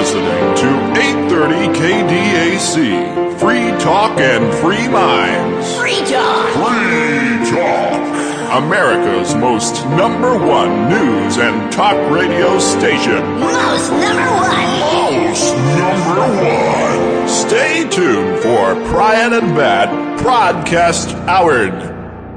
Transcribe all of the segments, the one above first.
listening to 830 KDAC. Free talk and free minds. Free talk. Free talk. America's most #1 news and talk radio station. Most #1. Most #1. Stay tuned for Brian and Bat Podcast Howard.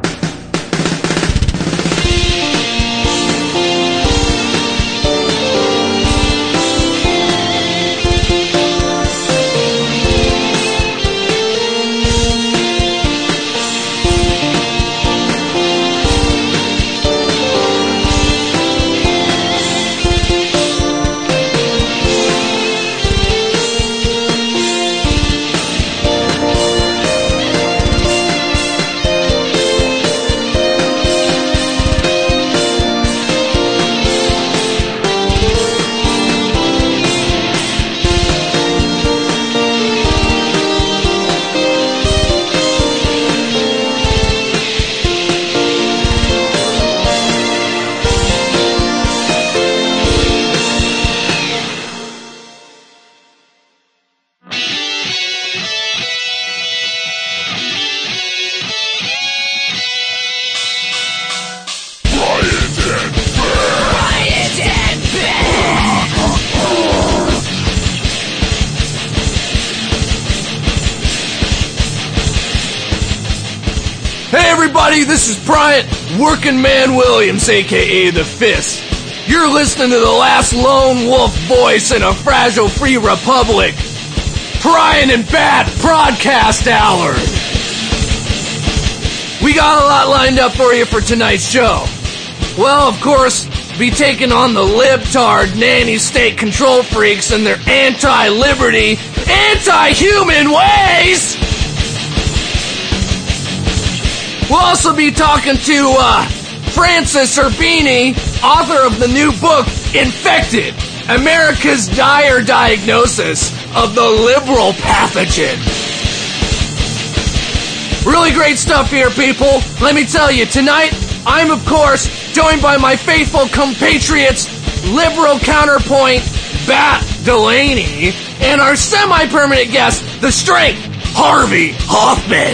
This is Bryant Working Man Williams, a.k.a. The Fist. You're listening to the last lone wolf voice in a fragile free republic. Brian and Bat Broadcast Hour. We got a lot lined up for you for tonight's show. Well, of course, be taking on the libtard nanny state control freaks and their anti-liberty, anti-human ways! We'll also be talking to Francis Urbini, author of the new book, Infected, America's Dire Diagnosis of the Liberal Pathogen. Really great stuff here, people. Let me tell you, tonight, I'm, of course, joined by my faithful compatriots, liberal counterpoint, Bat Delaney, and our semi-permanent guest, the strength, Harvey Hoffman.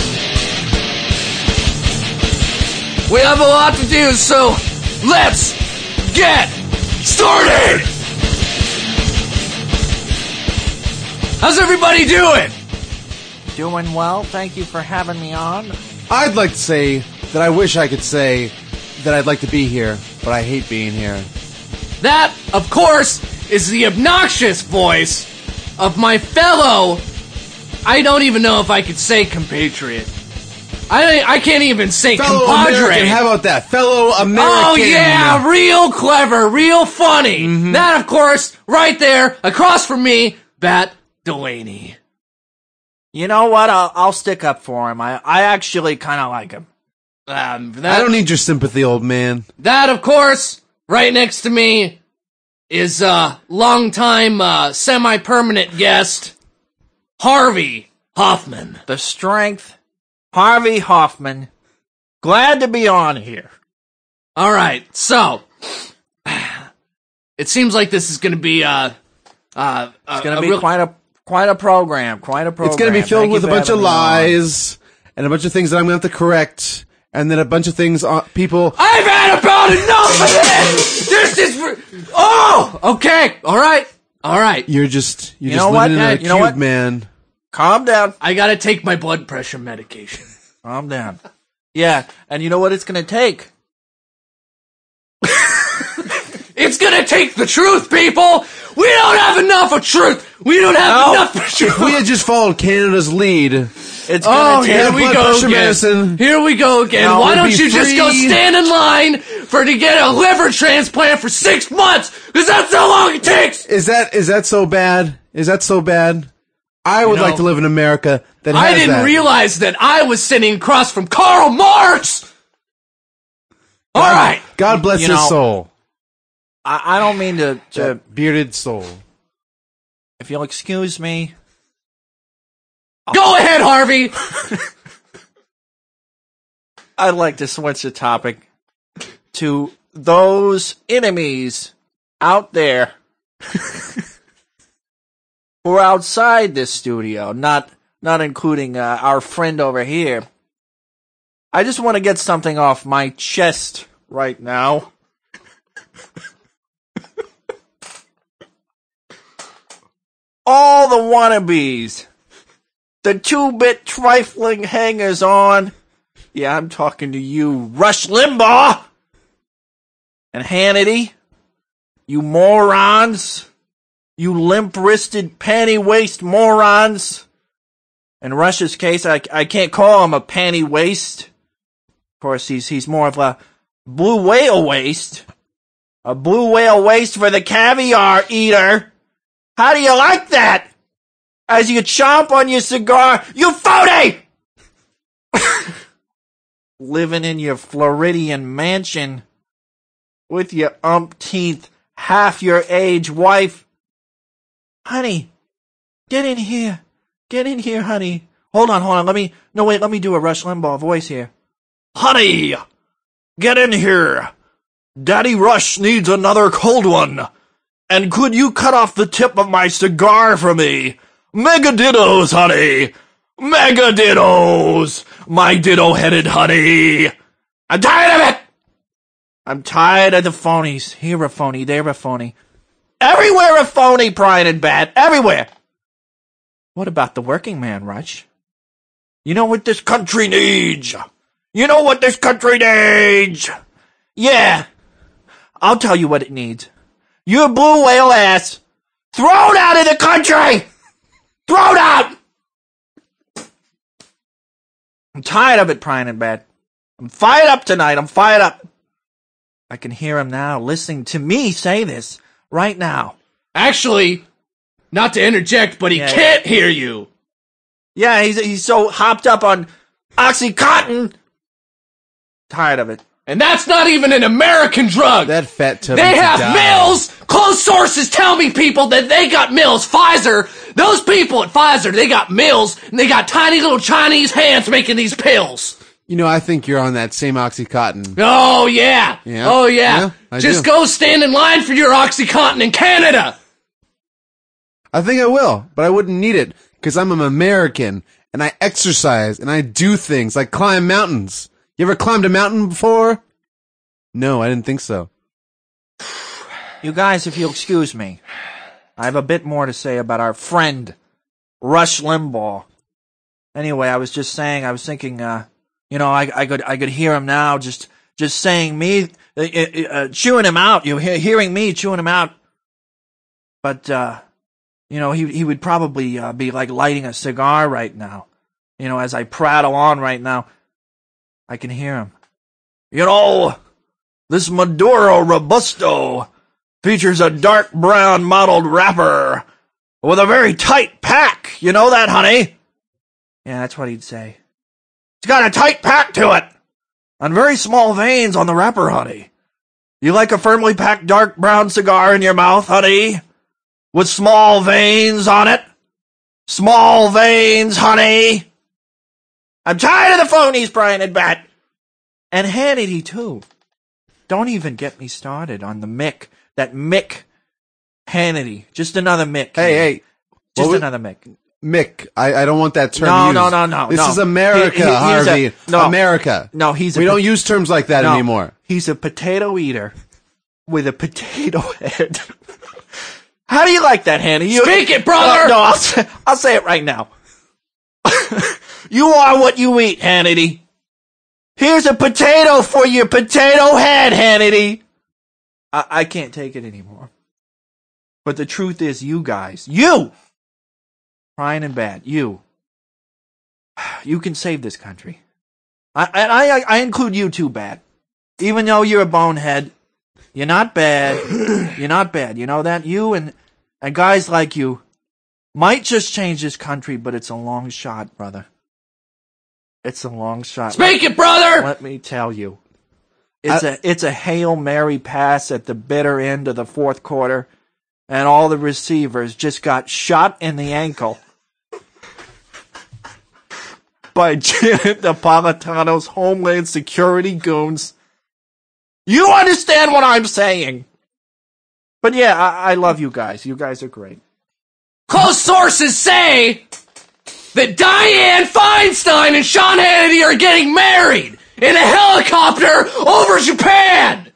We have a lot to do, so let's get started! How's everybody doing? Doing well. Thank you for having me on. I'd like to say that I wish I could say that I'd like to be here, but I hate being here. That, of course, is the obnoxious voice of my fellow, I don't even know if I could say compatriot. I can't even say fellow compadre. American, how about that? Fellow American. Oh, yeah, real clever, real funny. Mm-hmm. That, of course, right there, across from me, Bat Delaney. You know what? I'll stick up for him. I actually kind of like him. I don't need your sympathy, old man. That, of course, right next to me is longtime semi-permanent guest, Harvey Hoffman. The strength, Harvey Hoffman. Glad to be on here. All right, so it seems like this is going to be it's going to be quite a program. It's going to be filled with a bunch of lies and a bunch of things that I'm going to have to correct, and then a bunch of things people. I've had about enough of this. This is okay. All right. You're just living in a cube, man. Calm down. I got to take my blood pressure medication. Calm down. Yeah, and you know what it's going to take? It's going to take the truth, people. We don't have enough of truth. We don't have enough of truth. If we had just followed Canada's lead, it's going to take here we go again. Medicine. Here we go again. No, why don't you just go stand in line to get a liver transplant for 6 months? Because that's how long it takes. Is that so bad? Is that so bad? I would like to live in America that has I didn't that. realize that I was sitting across from Karl Marx. All right. God bless his soul. I don't mean to bearded soul. If you'll excuse me. Go ahead, Harvey. I'd like to switch the topic to those enemies out there who are outside this studio, not including our friend over here. I just want to get something off my chest right now. All the wannabes, the 2-bit trifling hangers-on. Yeah, I'm talking to you, Rush Limbaugh and Hannity. You morons. You limp-wristed, panty-waist morons. In Rush's case, I can't call him a panty-waist. Of course, he's more of a blue whale waist. A blue whale waist for the caviar eater. How do you like that? As you chomp on your cigar, you phony! Living in your Floridian mansion with your umpteenth half your age wife. Honey, get in here. Get in here, honey. Hold on. Let me do a Rush Limbaugh voice here. Honey, get in here. Daddy Rush needs another cold one. And could you cut off the tip of my cigar for me? Mega dittos, honey. Mega dittos. My ditto-headed honey. I'm tired of it. I'm tired of the phonies. Here a phony, there a phony. Everywhere a phony, Brian and Bat. Everywhere. What about the working man, Rush? You know what this country needs? You know what this country needs? Yeah. I'll tell you what it needs. Your blue whale ass thrown out of the country! Thrown out! I'm tired of it, Brian and Bad. I'm fired up tonight. I'm fired up. I can hear him now listening to me say this right now. Actually, not to interject, but he can't hear you. Yeah, he's so hopped up on OxyContin. Tired of it. And that's not even an American drug. That fat tub. They have mills. Close sources tell me, people, that they got mills. Pfizer, those people at Pfizer, they got mills, and they got tiny little Chinese hands making these pills. You know, I think you're on that same OxyContin. Oh, yeah. Yeah. Oh, yeah. Just go stand in line for your OxyContin in Canada. I think I will, but I wouldn't need it, because I'm an American, and I exercise, and I do things, like climb mountains. You ever climbed a mountain before? No, I didn't think so. You guys, if you'll excuse me, I have a bit more to say about our friend, Rush Limbaugh. Anyway, I was thinking, I could hear him now, just saying me, chewing him out. You hearing me chewing him out. But, he would probably be like lighting a cigar right now. As I prattle on right now. I can hear him. This Maduro Robusto features a dark brown mottled wrapper with a very tight pack. You know that, honey? Yeah, that's what he'd say. It's got a tight pack to it and very small veins on the wrapper, honey. You like a firmly packed dark brown cigar in your mouth, honey? With small veins on it? Small veins, honey? I'm tired of the phonies, Brian and Bat. And Hannity, too. Don't even get me started on the Mick. That Mick Hannity. Just another Mick. Hey. Just another Mick. Mick. I don't want that term used. No. This is America, Harvey. America. No, we don't use terms like that anymore. He's a potato eater with a potato head. How do you like that, Hannity? Speak it, brother! No, I'll say it right now. You are what you eat, Hannity. Here's a potato for your potato head, Hannity. I can't take it anymore. But the truth is, you guys, Brian and Bad, you can save this country. I include you too, Bad. Even though you're a bonehead, you're not bad. You're not bad. You know that? You and guys like you might just change this country, but it's a long shot, brother. It's a long shot. Speak it, brother! Let me tell you. It's a Hail Mary pass at the bitter end of the fourth quarter, and all the receivers just got shot in the ankle by Janet Napolitano's Homeland Security goons. You understand what I'm saying? But yeah, I love you guys. You guys are great. Close sources say that Dianne Feinstein and Sean Hannity are getting married in a helicopter over Japan.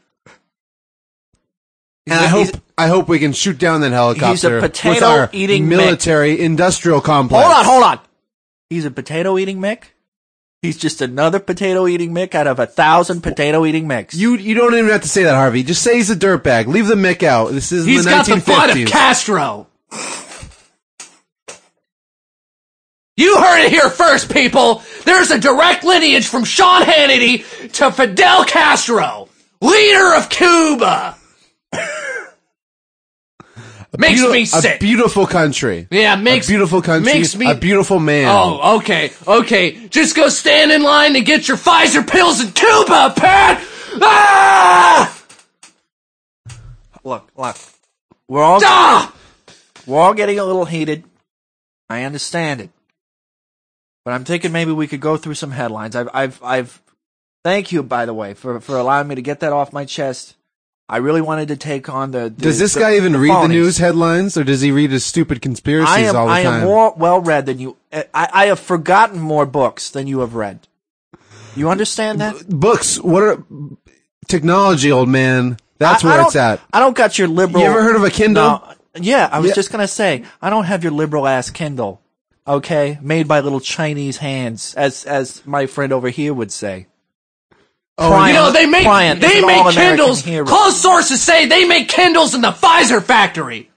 And I hope we can shoot down that helicopter. He's a with our potato-eating military industrial complex. Hold on. He's a potato-eating Mick? He's just another potato-eating Mick out of 1,000 potato-eating Micks. You don't even have to say that, Harvey. Just say he's a dirtbag. Leave the Mick out. This is He's the 1950s. got the butt of Castro. You heard it here first, people. There's a direct lineage from Sean Hannity to Fidel Castro, leader of Cuba. Makes me sick. A beautiful country. Yeah, makes a beautiful country. Makes me a beautiful man. Oh, okay. Just go stand in line to get your Pfizer pills in Cuba, Pat. Ah! Look. We're all getting a little heated. I understand it. But I'm thinking maybe we could go through some headlines. I've thank you, by the way, for allowing me to get that off my chest. I really wanted to take on the does this guy even read the news headlines, or does he read his stupid conspiracies all the time? I am more well-read than you. I have forgotten more books than you have read. You understand that? Books. What are technology, old man? That's where it's at. I don't got your liberal... You ever heard of a Kindle? No, yeah, I was just going to say, I don't have your liberal-ass Kindle, okay? Made by little Chinese hands, as my friend over here would say. Oh, you know, they make Kindles. Close sources say they make Kindles in the Pfizer factory.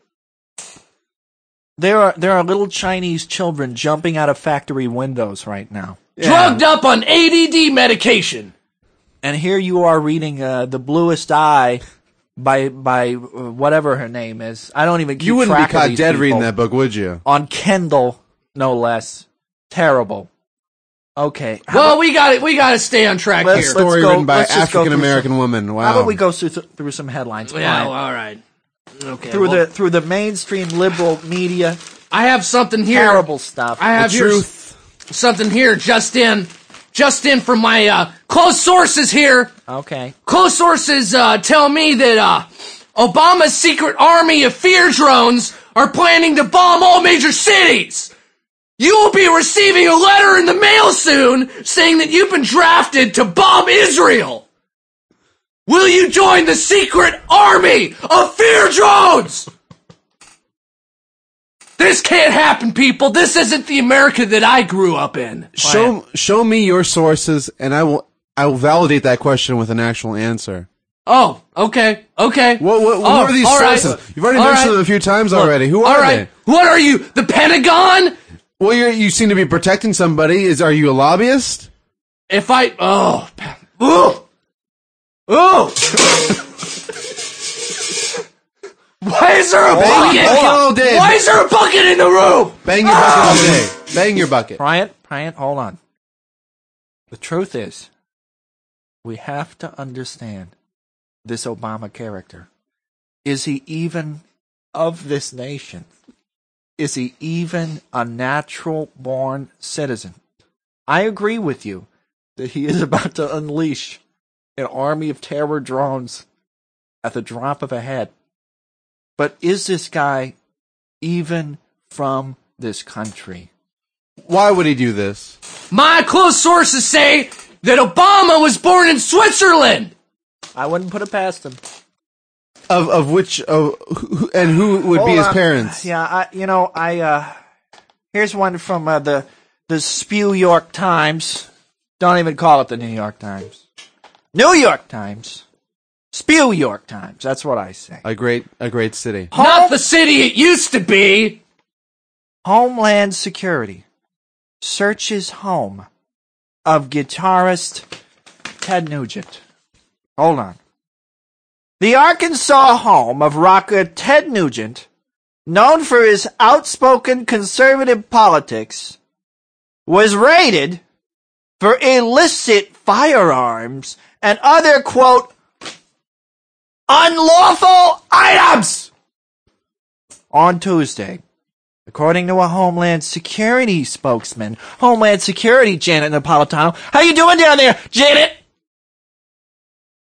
There are little Chinese children jumping out of factory windows right now. Yeah. Drugged up on ADD medication. And here you are reading The Bluest Eye by whatever her name is. I don't even keep track of these You wouldn't be caught dead people. reading that book, would you? On Kindle, no less. Terrible. Okay. Well, we got to stay on track here. Story written by African American woman. Wow. How about we go through some headlines? Yeah, all right. Okay. Through the mainstream liberal media. I have something here. Terrible stuff. I have something here just in from my close sources here. Okay. Close sources tell me that Obama's secret army of fear drones are planning to bomb all major cities. You will be receiving a letter in the mail soon saying that you've been drafted to bomb Israel. Will you join the secret army of fear drones? This can't happen, people. This isn't the America that I grew up in. Show me your sources, and I will validate that question with an actual answer. Oh, okay. Who are these sources? Right. You've already mentioned them a few times already. Who are they? What are you? The Pentagon? Well, you seem to be protecting somebody. Are you a lobbyist? Oh. Why is there a bucket? Why is there a bucket in the room? Bang your bucket all day. Bang your bucket. Bryant, hold on. The truth is, we have to understand this Obama character. Is he even of this nation? Is he even a natural-born citizen? I agree with you that he is about to unleash an army of terror drones at the drop of a hat. But is this guy even from this country? Why would he do this? My close sources say that Obama was born in Switzerland. I wouldn't put it past him. Of which, and who would be his parents? Yeah, here's one from the Spew York Times. Don't even call it the New York Times. New York Times. Spew York Times. That's what I say. A great city. Not the city it used to be. Homeland Security searches home of guitarist Ted Nugent. Hold on. The Arkansas home of rocker Ted Nugent, known for his outspoken conservative politics, was raided for illicit firearms and other, quote, unlawful items on Tuesday. According to a Homeland Security spokesman. Homeland Security, Janet Napolitano. How you doing down there, Janet?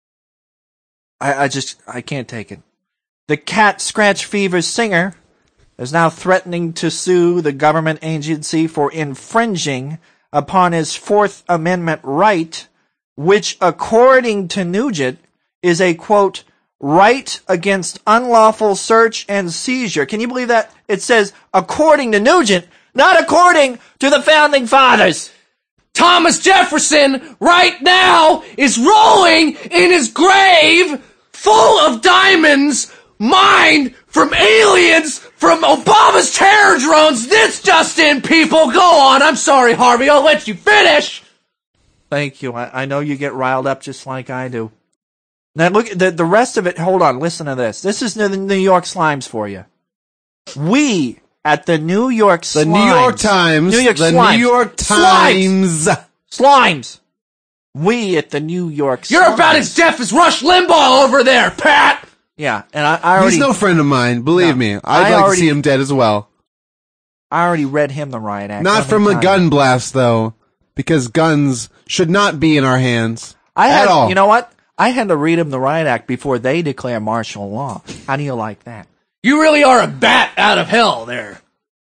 I can't take it. The Cat Scratch Fever singer is now threatening to sue the government agency for infringing upon his Fourth Amendment right, which, according to Nugent, is a, quote, right against unlawful search and seizure. Can you believe that? It says, according to Nugent, not according to the Founding Fathers. Thomas Jefferson right now is rolling in his grave full of diamonds mined from aliens from Obama's terror drones. This just in, people. Go on. I'm sorry, Harvey. I'll let you finish. Thank you. I know you get riled up just like I do. Now look at the rest of it. Hold on. Listen to this. This is the New York Slimes for you. We at the New York Slimes. The New York Times. New York the Slimes. New York Times. Slimes. We at the New York Slimes. You're about as deaf as Rush Limbaugh over there, Pat. Yeah, and I already... He's no friend of mine, believe me. I'd like to see him dead as well. I already read him the riot act. Not from a gun blast, though, because guns should not be in our hands at all. You know what? I had to read him the riot act before they declare martial law. How do you like that? You really are a bat out of hell there.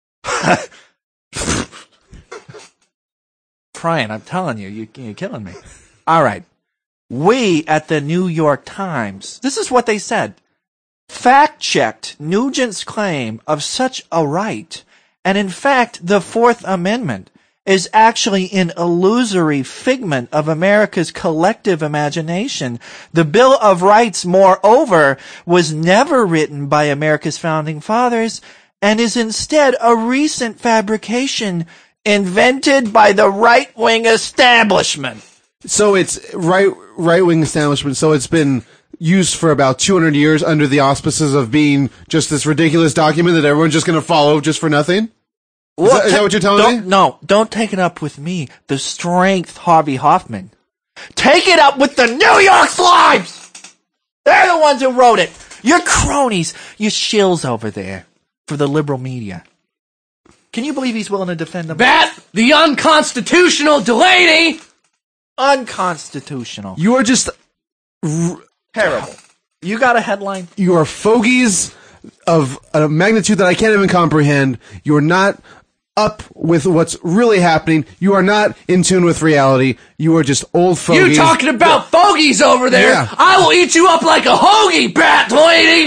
Brian, I'm telling you, you're killing me. All right. We at the New York Times, this is what they said, fact-checked Nugent's claim of such a right, and in fact, the Fourth Amendment is actually an illusory figment of America's collective imagination. The Bill of Rights, moreover, was never written by America's founding fathers and is instead a recent fabrication invented by the right-wing establishment. So it's right-wing establishment, so it's been used for about 200 years under the auspices of being just this ridiculous document that everyone's just going to follow just for nothing? Is that what you're telling me? No, don't take it up with me, the strength Harvey Hoffman. Take it up with the New York Slimes! They're the ones who wrote it. Your cronies, your shills over there for the liberal media. Can you believe he's willing to defend them? Bat, the unconstitutional Delaney! Unconstitutional. You are just... Terrible. You got a headline? You are fogies of a magnitude that I can't even comprehend. You are not up with what's really happening. You are not in tune with reality. You are just old fogies. You talking about fogies over there? Yeah. I will eat you up like a hoagie, Bat Delaney!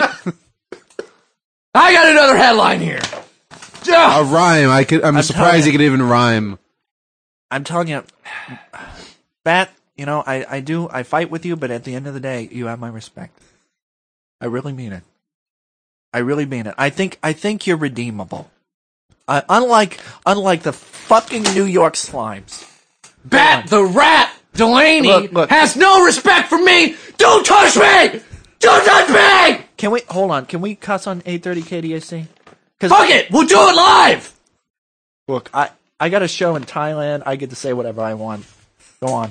I got another headline here. A rhyme. I'm surprised you could even rhyme. I'm telling you, Bat, you know, I fight with you, but at the end of the day, you have my respect. I really mean it. I really mean it. I think you're redeemable. Unlike the fucking New York Slimes. Bat the Rat Delaney Look. has no respect for me! Don't touch me! Don't touch me! Can we, hold on, can we cuss on 830 KDAC? Fuck it! We'll do it live! Look, I got a show in Thailand, I get to say whatever I want. Go on.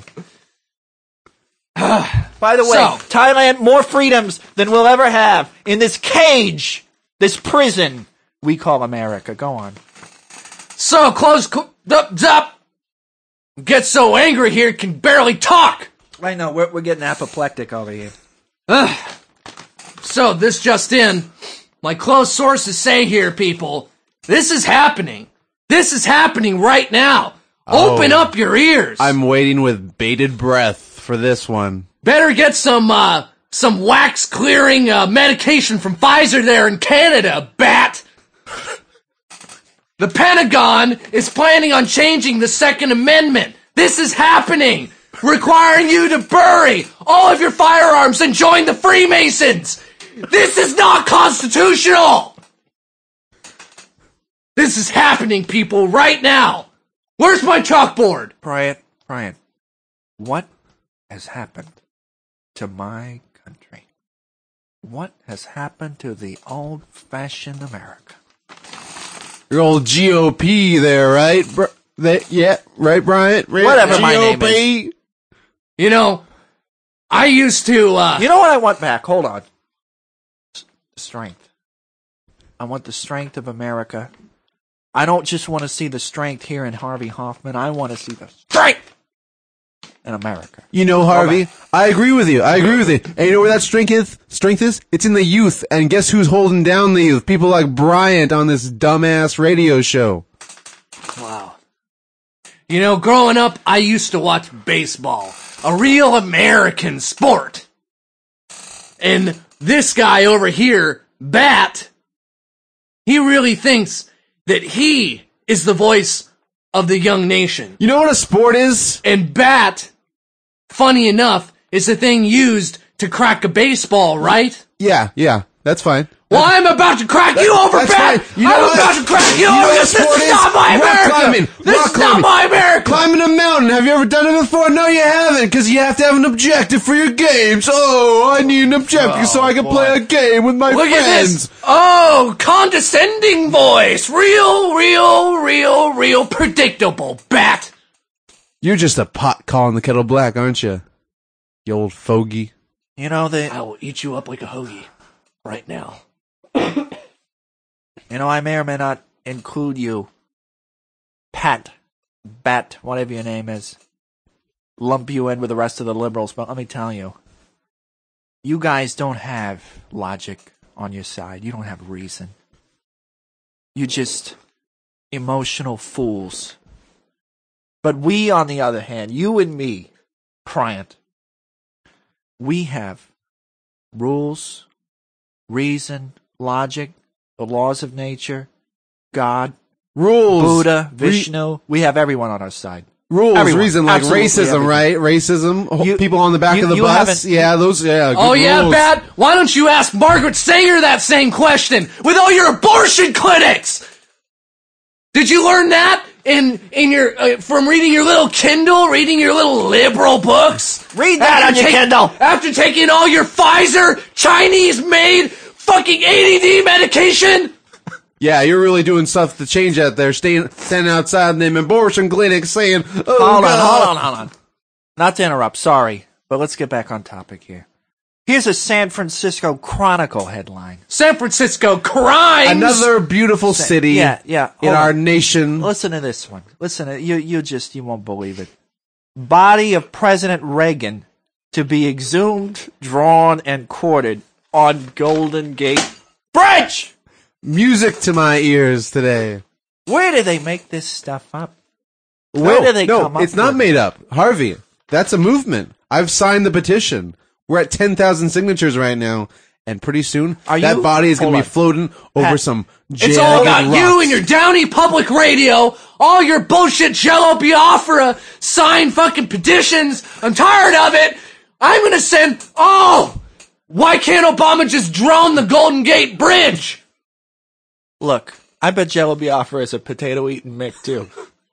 By the way, So- Thailand, more freedoms than we'll ever have in this cage, this prison we call America. Go on. So up. Get so angry here, can barely talk. I know, we're getting apoplectic over here. So this just in, my close sources say here, people, this is happening. This is happening right now. Open up your ears. I'm waiting with bated breath for this one. Better get some wax clearing medication from Pfizer there in Canada, Bat. The Pentagon is planning on changing the Second Amendment. This is happening, requiring you to bury all of your firearms and join the Freemasons. This is not constitutional. This is happening, people, right now. Where's my chalkboard? Brian, what has happened to my country? What has happened to the old-fashioned America? Your old GOP there, right? Yeah, right, Bryant? Right? Whatever my name is. You know, I used to, You know what I want back? Hold on. Strength. I want the strength of America. I don't just want to see the strength here in Harvey Hoffman. I want to see the strength in America. You know, Harvey, I agree with you. And you know where that strength is? It's in the youth. And guess who's holding down the youth? People like Bryant on this dumbass radio show. Wow. You know, growing up, I used to watch baseball. A real American sport. And this guy over here, Bat, he really thinks that he is the voice of the young nation. You know what a sport is? And Bat, funny enough, is the thing used to crack a baseball, right? Yeah, that's fine. Well, I'm about to crack you over, That's Bat! fine. You know I'm what? about to crack you You know over! what This sport is is? not my Rock America! climbing. This Rock is climbing. not my America! Climbing a mountain. Have you ever done it before? No, you haven't, because you have to have an objective for your games. Oh, I need an objective so I can play a game with my Look friends. at this! Oh, condescending voice! Real predictable, Bat! You're just a pot calling the kettle black, aren't you? You old fogey. You know, I will eat you up like a hoagie right now. you know, I may or may not include you, Bat, whatever your name is, lump you in with the rest of the liberals, but let me tell you, you guys don't have logic on your side. You don't have reason. You're just emotional fools. But we, on the other hand, you and me, Bryant, we have rules, reason, logic, the laws of nature, God, Rules. Buddha, Vishnu. We have everyone on our side. Rules, Everyone. reason, like Absolutely racism, everything. right? Racism, You- people on the back of the you bus. haven't- Yeah, those, yeah. Oh good yeah, rules. Bat? Why don't you ask Margaret Sanger that same question with all your abortion clinics? Did you learn that in your from reading your little Kindle, reading your little liberal books? Read that on your Kindle. After taking all your Pfizer Chinese-made fucking ADD medication? Yeah, you're really doing stuff to change out there, standing outside them abortion clinics saying, oh, Hold God. on. Not to interrupt, sorry, but let's get back on topic here. Here's a San Francisco Chronicle headline. San Francisco crimes! Another beautiful city Yeah. in hold our on. nation. Listen to this one. You won't believe it. Body of President Reagan to be exhumed, drawn, and quartered on Golden Gate Bridge! Music to my ears today. Where do they make this stuff up? Where do they come up it's not with made up. Harvey, that's a movement. I've signed the petition. We're at 10,000 signatures right now, and pretty soon Are that you- body is going to hold be on. floating over Pat, some It's all about jagged you rocks. and your Downey Public Radio, all your bullshit Jello Biafra signed fucking petitions. I'm tired of it. I'm gonna send, why can't Obama just drone the Golden Gate Bridge? Look, I bet Jello Biafra is a potato-eating Mick, too.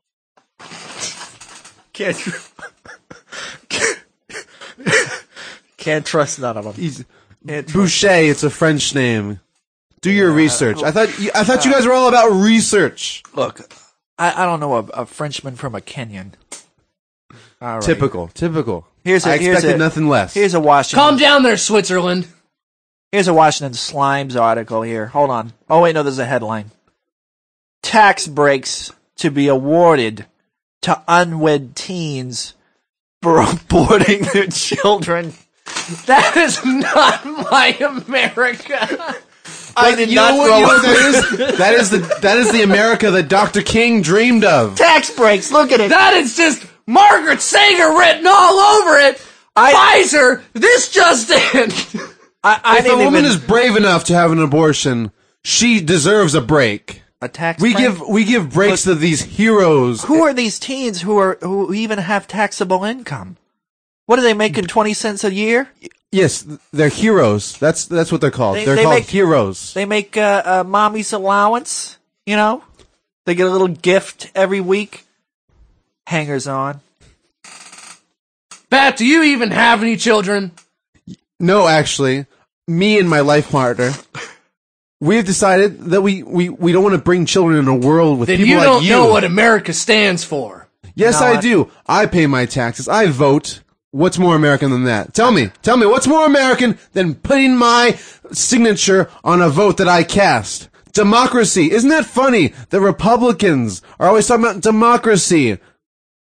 Can't trust none of them. He's Boucher, it's a French name. Do your research. I thought you guys were all about research. Look, I don't know a Frenchman from a Kenyan. All right. Typical. I I expected nothing less. Here's a Washington. Calm down there, Switzerland. Here's a Washington Slimes article here. Hold on. Oh wait, no, there's a headline. Tax breaks to be awarded to unwed teens for aborting their children. That is not my America. I did You not know grow what up. that is? That is the America that Dr. King dreamed of. Tax breaks. Look at it. That is just Margaret Sanger written all over it. Pfizer, this just in. I If a didn't woman even is brave enough to have an abortion, she deserves a break. a tax. We break? give breaks to these heroes. Who are these teens who even have taxable income? What are they making? 20 cents a year? Yes, they're heroes. That's what they're called. They They're called make- heroes. They make mommy's allowance. You know, they get a little gift every week. Hangers on. Bat, do you even have any children? No, actually, me and my life partner, we have decided that we don't want to bring children in a world with Then people you like don't you. know what America stands for. Yes, No, I do. I pay my taxes. I vote. What's more American than that? Tell me, what's more American than putting my signature on a vote that I cast? Democracy. Isn't that funny? The Republicans are always talking about democracy.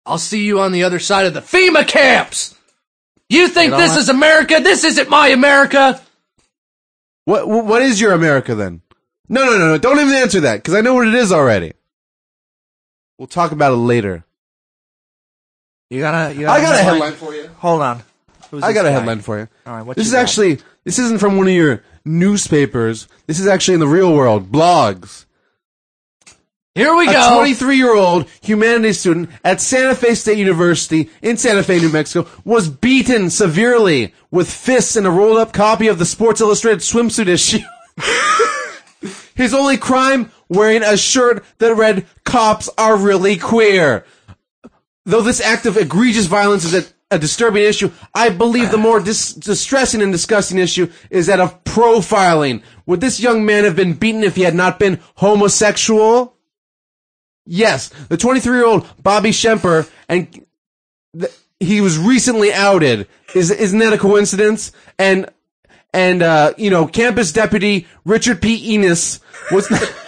I'll see you on the other side of the FEMA camps. You think this is America? This isn't my America. What is your America then? No. Don't even answer that, because I know what it is already. We'll talk about it later. I got a headline for you. Hold on. I got a headline for you. All right, this isn't from one of your newspapers. This is actually in the real world. Blogs. Here we go. A 23-year-old humanities student at Santa Fe State University in Santa Fe, New Mexico, was beaten severely with fists in a rolled-up copy of the Sports Illustrated swimsuit issue. His only crime, wearing a shirt that read, "Cops are really queer." Though this act of egregious violence is a disturbing issue, I believe the more distressing and disgusting issue is that of profiling. Would this young man have been beaten if he had not been homosexual? Yes, the 23-year-old Bobby Schemper, and he was recently outed. Isn't that a coincidence? And campus deputy Richard P. Enos was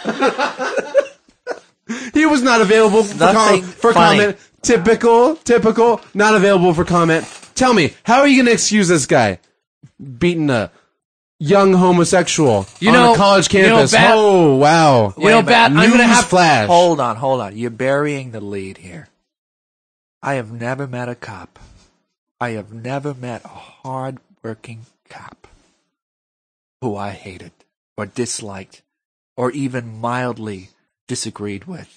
he was not available for comment. Typical, not available for comment. Tell me, how are you going to excuse this guy beating a young homosexual on a college campus? Oh, wow. Bat, I'm going to have flash. Hold on. You're burying the lead here. I have never met a cop. I have never met a hard-working cop who I hated or disliked or even mildly disagreed with.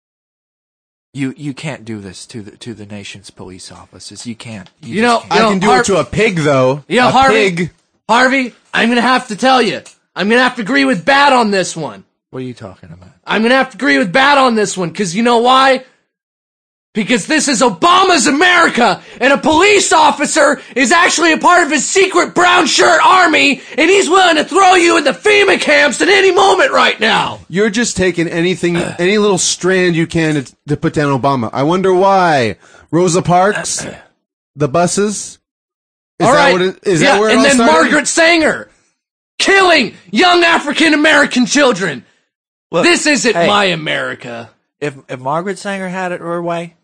You can't do this to the nation's police officers. You can't. I can do it to a pig, though. Harvey, I'm going to have to tell you. I'm going to have to agree with Bat on this one. What are you talking about? I'm going to have to agree with Bat on this one, because you know why? Because this is Obama's America, and a police officer is actually a part of his secret brown shirt army, and he's willing to throw you in the FEMA camps at any moment right now. You're just taking any little strand you can to put down Obama. I wonder why. Rosa Parks, the buses. Is that where it all and then started? Margaret Sanger killing young African American children. Look, this isn't my America. If Margaret Sanger had it her way,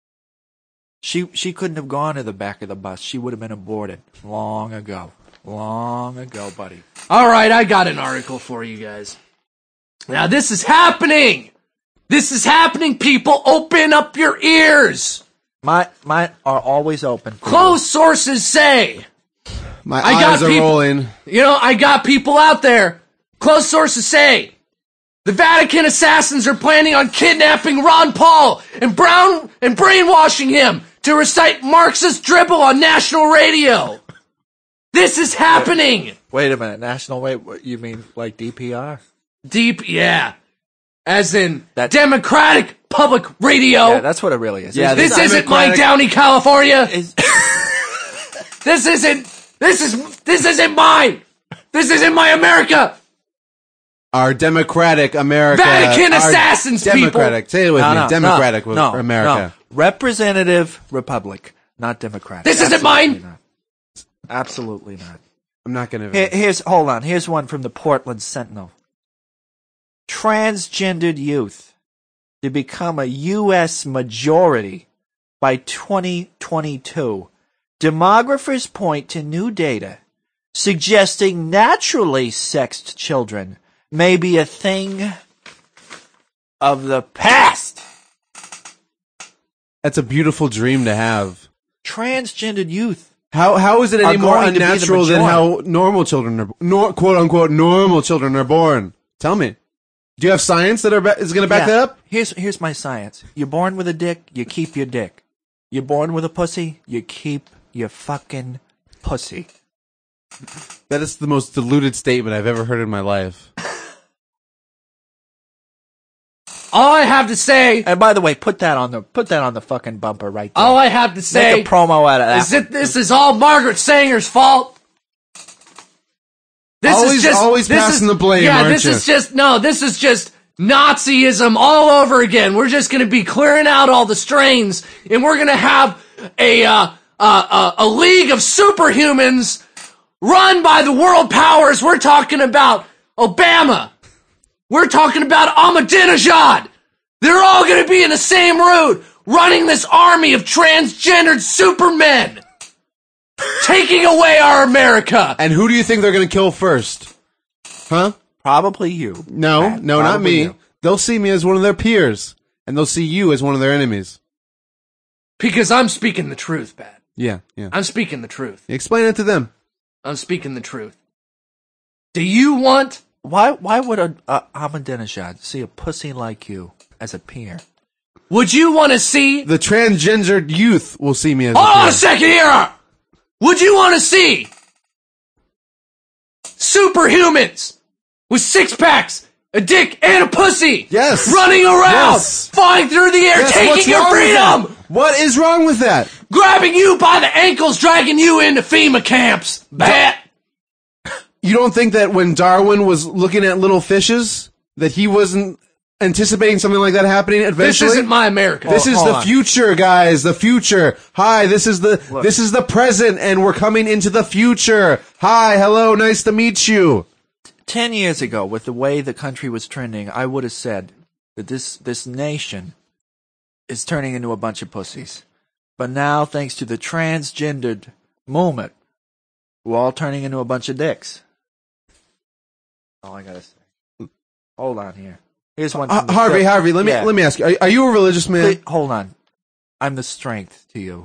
she couldn't have gone to the back of the bus. She would have been aborted long ago. Long ago, buddy. All right, I got an article for you guys. Now, this is happening. This is happening, people. Open up your ears. Mine are always open. Close sources say. My eyes are rolling. I got people out there. Close sources say. The Vatican assassins are planning on kidnapping Ron Paul and brainwashing him to recite Marxist dribble on national radio. This is happening. Wait a minute. What, you mean like DPR? Yeah. As in Democratic Public Radio. Yeah, that's what it really is. Yeah, this isn't my Downey, California. This isn't mine. This isn't my America. Our democratic America. Vatican assassins, democratic. people. Say it with me. Democratic America. No. Representative Republic, not Democratic. This isn't mine. Not. Absolutely not. I'm not going to. Hold on. Here's one from the Portland Sentinel. Transgendered youth to become a U.S. majority by 2022. Demographers point to new data suggesting naturally sexed children may be a thing of the past. That's a beautiful dream to have. Transgendered youth. How is it any more unnatural than how normal children are, quote unquote, normal children are born? Tell me. Do you have science that is going to back that up? Here's my science. You're born with a dick, you keep your dick. You're born with a pussy, you keep your fucking pussy. That is the most diluted statement I've ever heard in my life. All I have to say, and by the way, put that on the fucking bumper right there. All I have to say, make a promo out of that. This is all Margaret Sanger's fault. Always passing the blame. Yeah, aren't this you? is just Nazism all over again. We're just going to be clearing out all the strains, and we're going to have a league of superhumans run by the world powers. We're talking about Obama. We're talking about Ahmadinejad. They're all going to be in the same room. running this army of transgendered supermen, taking away our America. And who do you think they're going to kill first? Huh? Probably you. No, Matt, no, not probably me. you. They'll see me as one of their peers, and they'll see you as one of their enemies. Because I'm speaking the truth, Pat. Yeah, yeah. I'm speaking the truth. Explain it to them. I'm speaking the truth. Do you want... Why would Ahmadinejad see a pussy like you as a peer? Would you want to see... The transgendered youth will see me as Hold a on peer. a second here! Would you want to see superhumans with six-packs, a dick, and a pussy Yes. running around, Yes. flying through the air, Yes, what's taking your wrong with freedom, that? What is wrong with that? grabbing you by the ankles, dragging you into FEMA camps? Bat! You don't think that when Darwin was looking at little fishes, that he wasn't anticipating something like that happening This eventually? isn't my America. This is Hold the on. future, guys. The future. Hi, this is the present, and we're coming into the future. Hi, hello, nice to meet you. 10 years ago, with the way the country was trending, I would have said that this nation is turning into a bunch of pussies. But now, thanks to the transgendered movement, we're all turning into a bunch of dicks. All I gotta say. Hold on here. Here's one. from the Harvey, film. let me ask you. Are you a religious man? Wait, hold on. I'm the strength to you.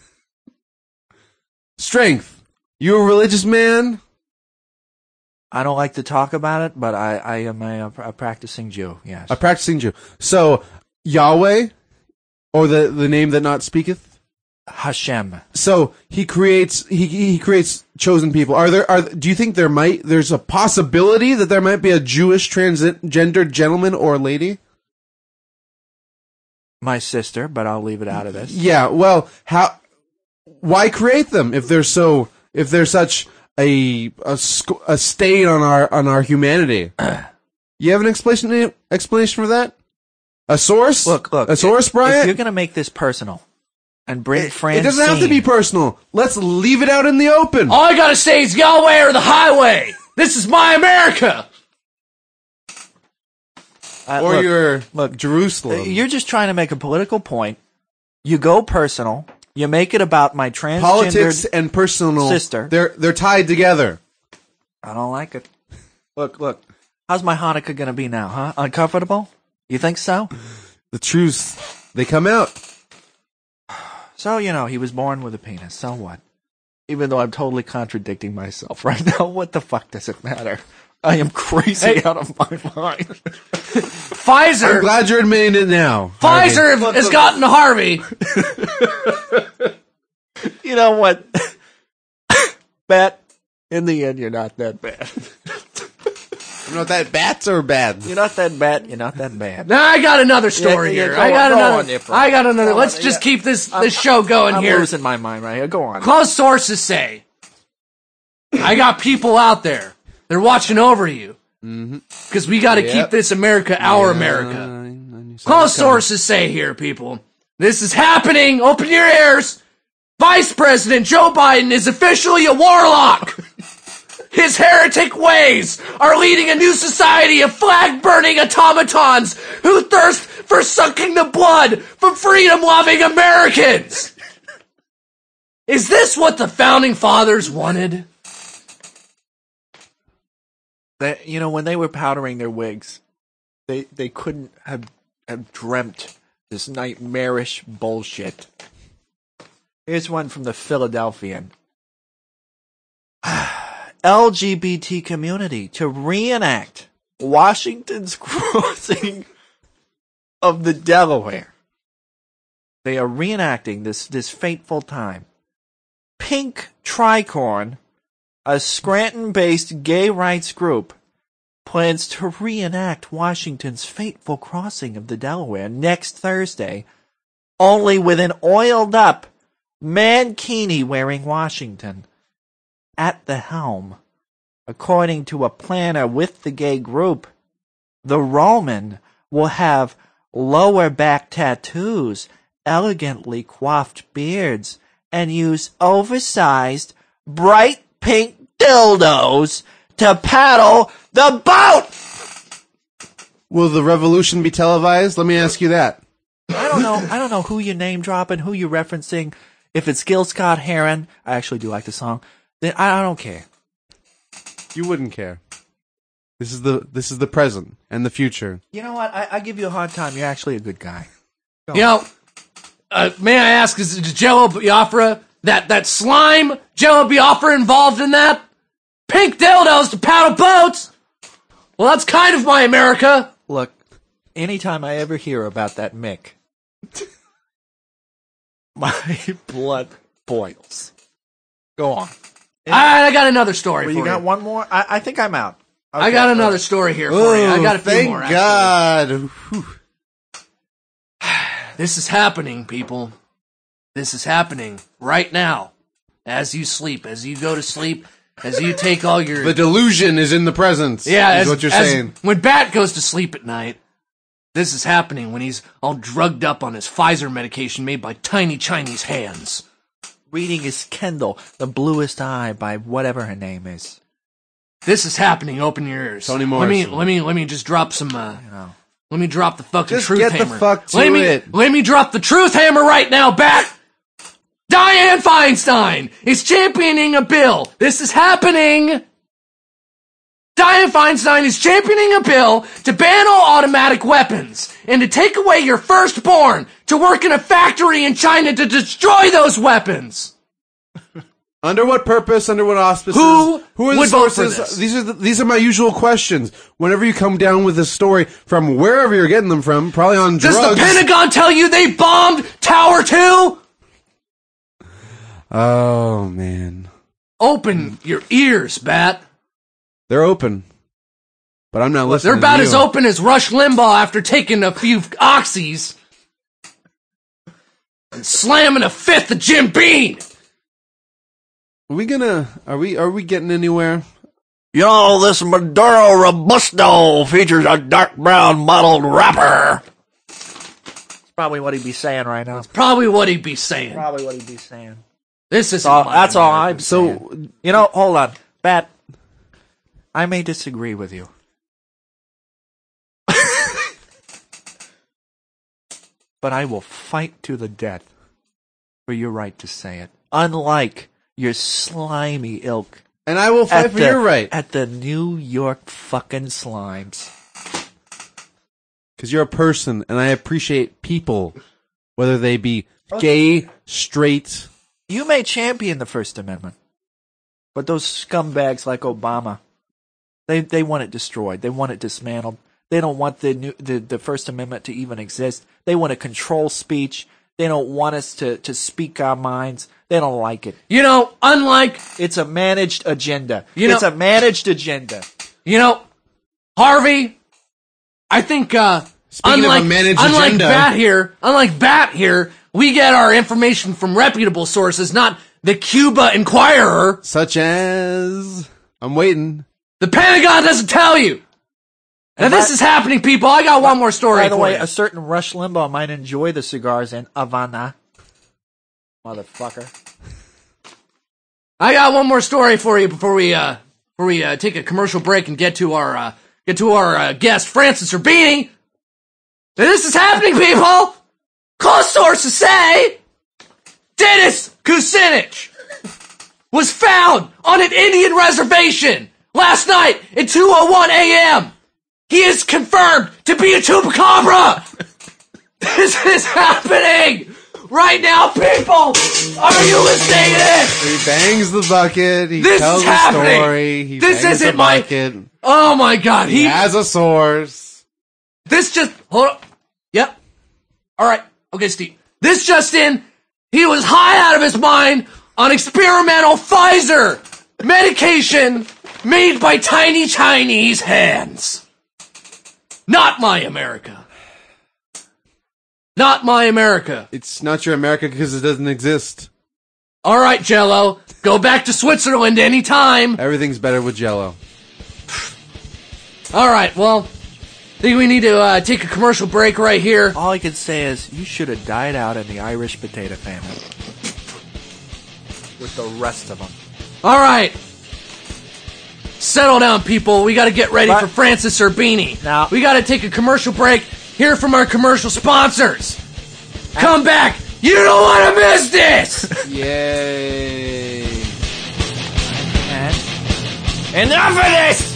Strength. You a religious man? I don't like to talk about it, but I am a practicing Jew. Yes. A practicing Jew. So Yahweh, or the name that not speaketh. Hashem. So he creates he creates chosen people. Do you think there's a possibility that there might be a Jewish transgendered gentleman or lady? My sister, but I'll leave it out of this. Yeah. Well, why create them if they're such a stain on our humanity? You have an explanation for that? A source? Look. A source, If Brian? you're gonna make this personal and bring Francine, It doesn't have to be personal. Let's leave it out in the open. All I gotta say is Yahweh or the highway. This is my America. Look, Jerusalem. You're just trying to make a political point. You go personal. You make it about my transgendered Politics and personal sister. They're tied together. I don't like it. Look. How's my Hanukkah gonna be now, huh? Uncomfortable? You think so? The truths, they come out. So, he was born with a penis. So what? Even though I'm totally contradicting myself right now, what the fuck does it matter? I am crazy out of my mind. Pfizer. I'm glad you're admitting it now. Pfizer Harvey. has gotten Harvey. You know what? Bat, in the end, you're not that bad. You know that bats or bad? You're not that bad. You're not that bad. Now I got another story Yeah, here. go I got on, go another. on, Efrain. I got another. Go Let's on, just yeah. keep this show going I'm here. losing my mind right here. Go on. Close sources say I got people out there. They're watching over you because we got to keep this America our America. Close sources say here, people. This is happening. Open your ears. Vice President Joe Biden is officially a warlock. His heretic ways are leading a new society of flag-burning automatons who thirst for sucking the blood from freedom-loving Americans. Is this what the Founding Fathers wanted? When they were powdering their wigs, they couldn't have dreamt this nightmarish bullshit. Here's one from the Philadelphian. LGBT community to reenact Washington's crossing of the Delaware. They are reenacting this fateful time. Pink Tricorn, a Scranton-based gay rights group, plans to reenact Washington's fateful crossing of the Delaware next Thursday, only with an oiled-up mankini wearing Washington at the helm. According to a planner with the gay group, the Roman will have lower back tattoos, elegantly coiffed beards, and use oversized, bright pink dildos to paddle the boat! Will the revolution be televised? Let me ask you that. I don't know who you're name dropping, who you're referencing. If it's Gil Scott Heron, I actually do like the song. Then I don't care. You wouldn't care. This is the present and the future. You know what? I give you a hard time. You're actually a good guy. You know, may I ask, is Jello Biafra, that slime Jello Biafra involved in that? Pink dildos to paddle boats? Well, that's kind of my America. Look, anytime I ever hear about that Mick, my blood boils. Go on. I got another story for you. You got one more? I think I'm out. Okay. I got another story here for you. I got a few more. Thank God. This is happening, people. This is happening right now. As you sleep, as you go to sleep, as you take all your... The delusion is in the present. Yeah, is what you're saying. When Bat goes to sleep at night, this is happening when he's all drugged up on his Pfizer medication made by tiny Chinese hands. Reading his Kendall, The Bluest Eye by whatever her name is. This is happening. Open your ears. Toni Morrison. Let me just drop some. Let me drop the fucking Just truth get hammer. the fuck to it. Let me drop the truth hammer right now, Bat. Dianne Feinstein is championing a bill. This is happening. Dianne Feinstein is championing a bill to ban all automatic weapons and to take away your firstborn to work in a factory in China to destroy those weapons. Under what purpose? Under what auspices? Who are the would vote for sources? this? These are my usual questions. Whenever you come down with a story from wherever you're getting them from, probably on drugs. Does the Pentagon tell you they bombed Tower 2? Oh man, Open your ears, Bat. they're open, but I'm not listening. They're about to as you. open as Rush Limbaugh after taking a few oxys and slamming a fifth of Jim Beam. Are we getting anywhere? You know, this Maduro Robusto features a dark brown mottled wrapper. That's probably what he'd be saying right now. Probably what he'd be saying. Probably what he'd be saying. This is That's all I'm saying. So You know, hold on. Bat, I may disagree with you. But I will fight to the death for your right to say it. Unlike your slimy ilk and I will fight for your right at the New York fucking Slimes. because you're a person, and I appreciate people, whether they be gay, straight. You may champion the First Amendment, but those scumbags like Obama, they want it destroyed. They want it dismantled. They don't want the First Amendment to even exist. They want to control speech. They don't want us to speak our minds. They don't like it. You know, unlike... It's a managed agenda. It's a managed agenda. You know, Harvey, I think, Speaking of a managed agenda. unlike Bat here, we get our information from reputable sources, not the Cuba Inquirer. Such as... I'm waiting. The Pentagon doesn't tell you. Now, this is happening, people. I got one more story By the for way, you. a certain Rush Limbaugh might enjoy the cigars in Havana. Motherfucker. I got one more story for you before we take a commercial break and get to our guest, Francis Urbini. Now, this is happening, people. Close sources say Dennis Kucinich was found on an Indian reservation last night at 2:01 a.m. He is confirmed to be a chupacabra. This is happening right now, people. Are you listening to this? He bangs the bucket. He This tells is the happening. story. He This bangs isn't the my- bucket. Oh my God. He has a source. This just, hold up. Yep. All right. Okay, Steve. This just in, he was high out of his mind on experimental Pfizer medication made by tiny Chinese hands. Not my America. Not my America. It's not your America because it doesn't exist. All right, Jello. Go back to Switzerland anytime. Everything's better with Jell-O. All right, well, I think we need to take a commercial break right here. All I can say is you should have died out in the Irish potato famine with the rest of them. All right. Settle down, people. We got to get ready But- for Francis Urbini. Now- we got to take a commercial break. Hear from our commercial sponsors. come back. You don't want to miss this. Yay. And enough of this!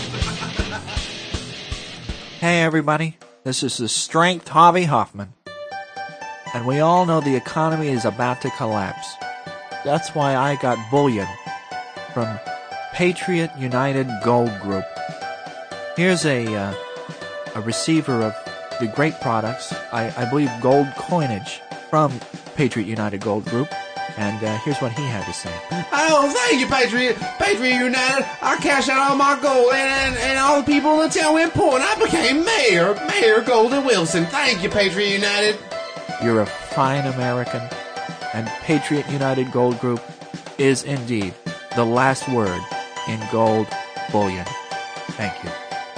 Hey everybody, this is the Strength Harvey Hoffman. And we all know the economy is about to collapse. That's why I got bullion from Patriot United Gold Group. Here's a receiver of the great products, I believe gold coinage, from Patriot United Gold Group. And here's what he had to say. Oh, thank you, Patriot United. I cashed out all my gold, and all the people in the town went poor, and I became Mayor Golden Wilson. Thank you, Patriot United. You're a fine American, and Patriot United Gold Group is indeed the last word in gold bullion. Thank you.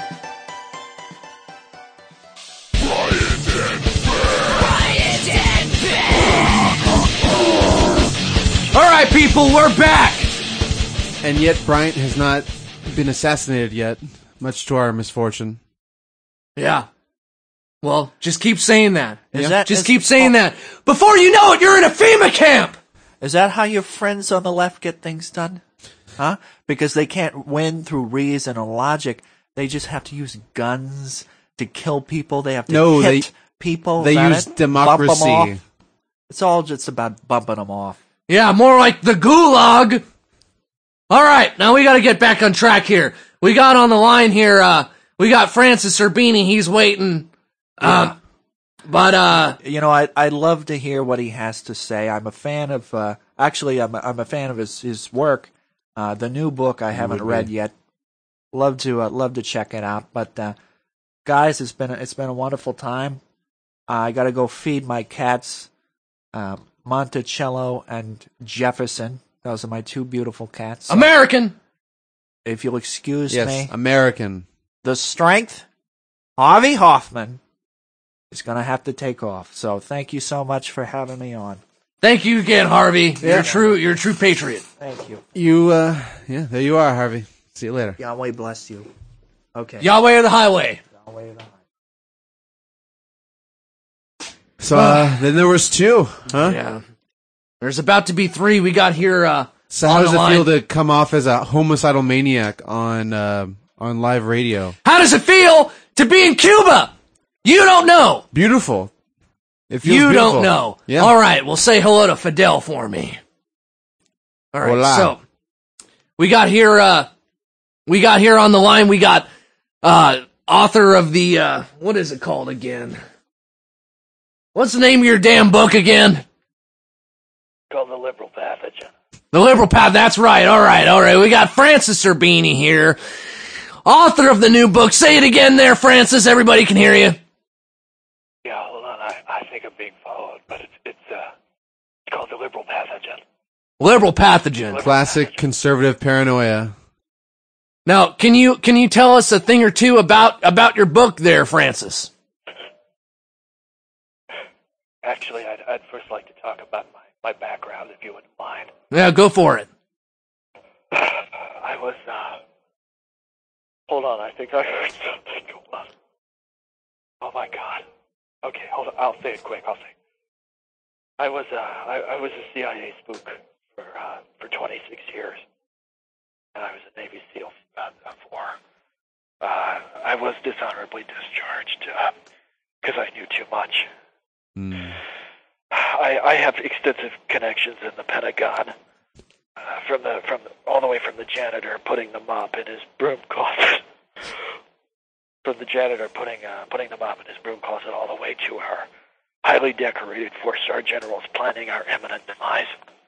All right, people, we're back. And yet Bryant has not been assassinated yet, much to our misfortune. Yeah. Well, just keep saying that. Keep saying that. Before you know it, you're in a FEMA camp. Is that how your friends on the left get things done? Huh? Because they can't win through reason or logic. They just have to use guns to kill people. They have to hit people. They use democracy. It's all just about bumping them off. Yeah, more like the gulag. All right, now we got to get back on track here. We got on the line here, we got Francis Urbini. He's waiting. Yeah. You know, I'd love to hear what he has to say. I'm a fan of, actually, I'm a fan of his work. The new book I haven't read yet. Love to check it out. But, guys, it's been a wonderful time. I got to go feed my cats, Monticello and Jefferson. Those are my two beautiful cats. So American. If you'll excuse Yes, me. American. The Strength, Harvey Hoffman, is going to have to take off. So thank you so much for having me on. Thank you again, Harvey. You're a true patriot. Thank you. Yeah, there you are, Harvey. See you later. Yahweh bless you. Okay. Yahweh or the highway. Yahweh or the highway. So, then there was two, huh? Yeah. There's about to be three. We got here, So how does it feel to come off as a homicidal maniac on live radio? How does it feel to be in Cuba? You don't know. Beautiful. It feels you beautiful. don't know. Yeah. All right, well, say hello to Fidel for me. All right, Hola. so we got here on the line. We got author of the what is it called again? What's the name of your damn book again? Called The Liberal Pathogen. The Liberal Path. That's right. All right. We got Francis Urbini here, author of the new book. Say it again, there, Francis. Everybody can hear you. Yeah, hold on. I think I'm being followed, but it's called The Liberal Pathogen. Liberal Pathogen. Classic conservative paranoia. Now, can you tell us a thing or two about your book there, Francis? Actually, I'd first like to talk about my background, if you wouldn't mind. Yeah, go for it. I was, hold on, I think I heard something go on. Oh my God. Okay, hold on, I'll say it quick, I was a CIA spook for 26 years. And I was a Navy SEAL for, I was dishonorably discharged, because I knew too much. I have extensive connections in the Pentagon, from all the way from the janitor putting the mop in his broom closet, from the janitor putting the mop in his broom closet, all the way to our highly decorated 4-star generals planning our imminent demise.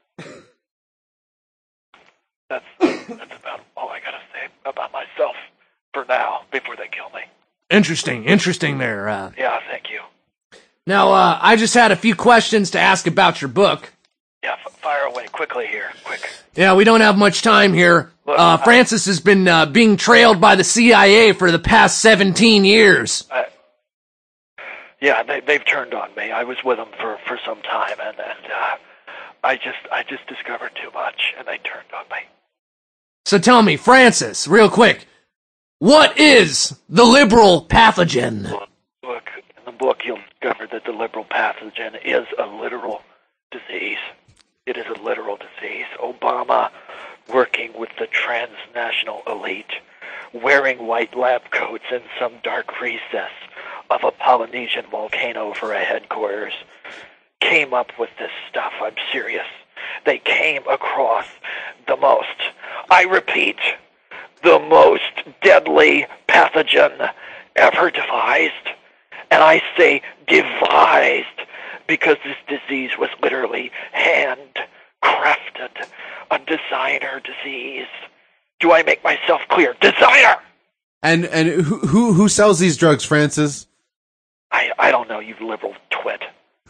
That's about all I gotta say about myself for now, before they kill me. Interesting there. Yeah, thank you. Now, I just had a few questions to ask about your book. Yeah, fire away quickly here, quick. Yeah, we don't have much time here. Look, Francis has been being trailed by the CIA for the past 17 years. Yeah, they've turned on me. I was with them for some time, and I just discovered too much, and they turned on me. So tell me, Francis, real quick, what is the liberal pathogen? Look, in the book, you'll discover that the liberal pathogen is a literal disease. It is a literal disease. Obama, working with the transnational elite, wearing white lab coats in some dark recess of a Polynesian volcano for a headquarters, came up with this stuff. I'm serious. They came across the most, I repeat, the most deadly pathogen ever devised. And I say devised because this disease was literally handcrafted, a designer disease. Do I make myself clear? Designer! And who sells these drugs, Francis? I don't know, you liberal twit.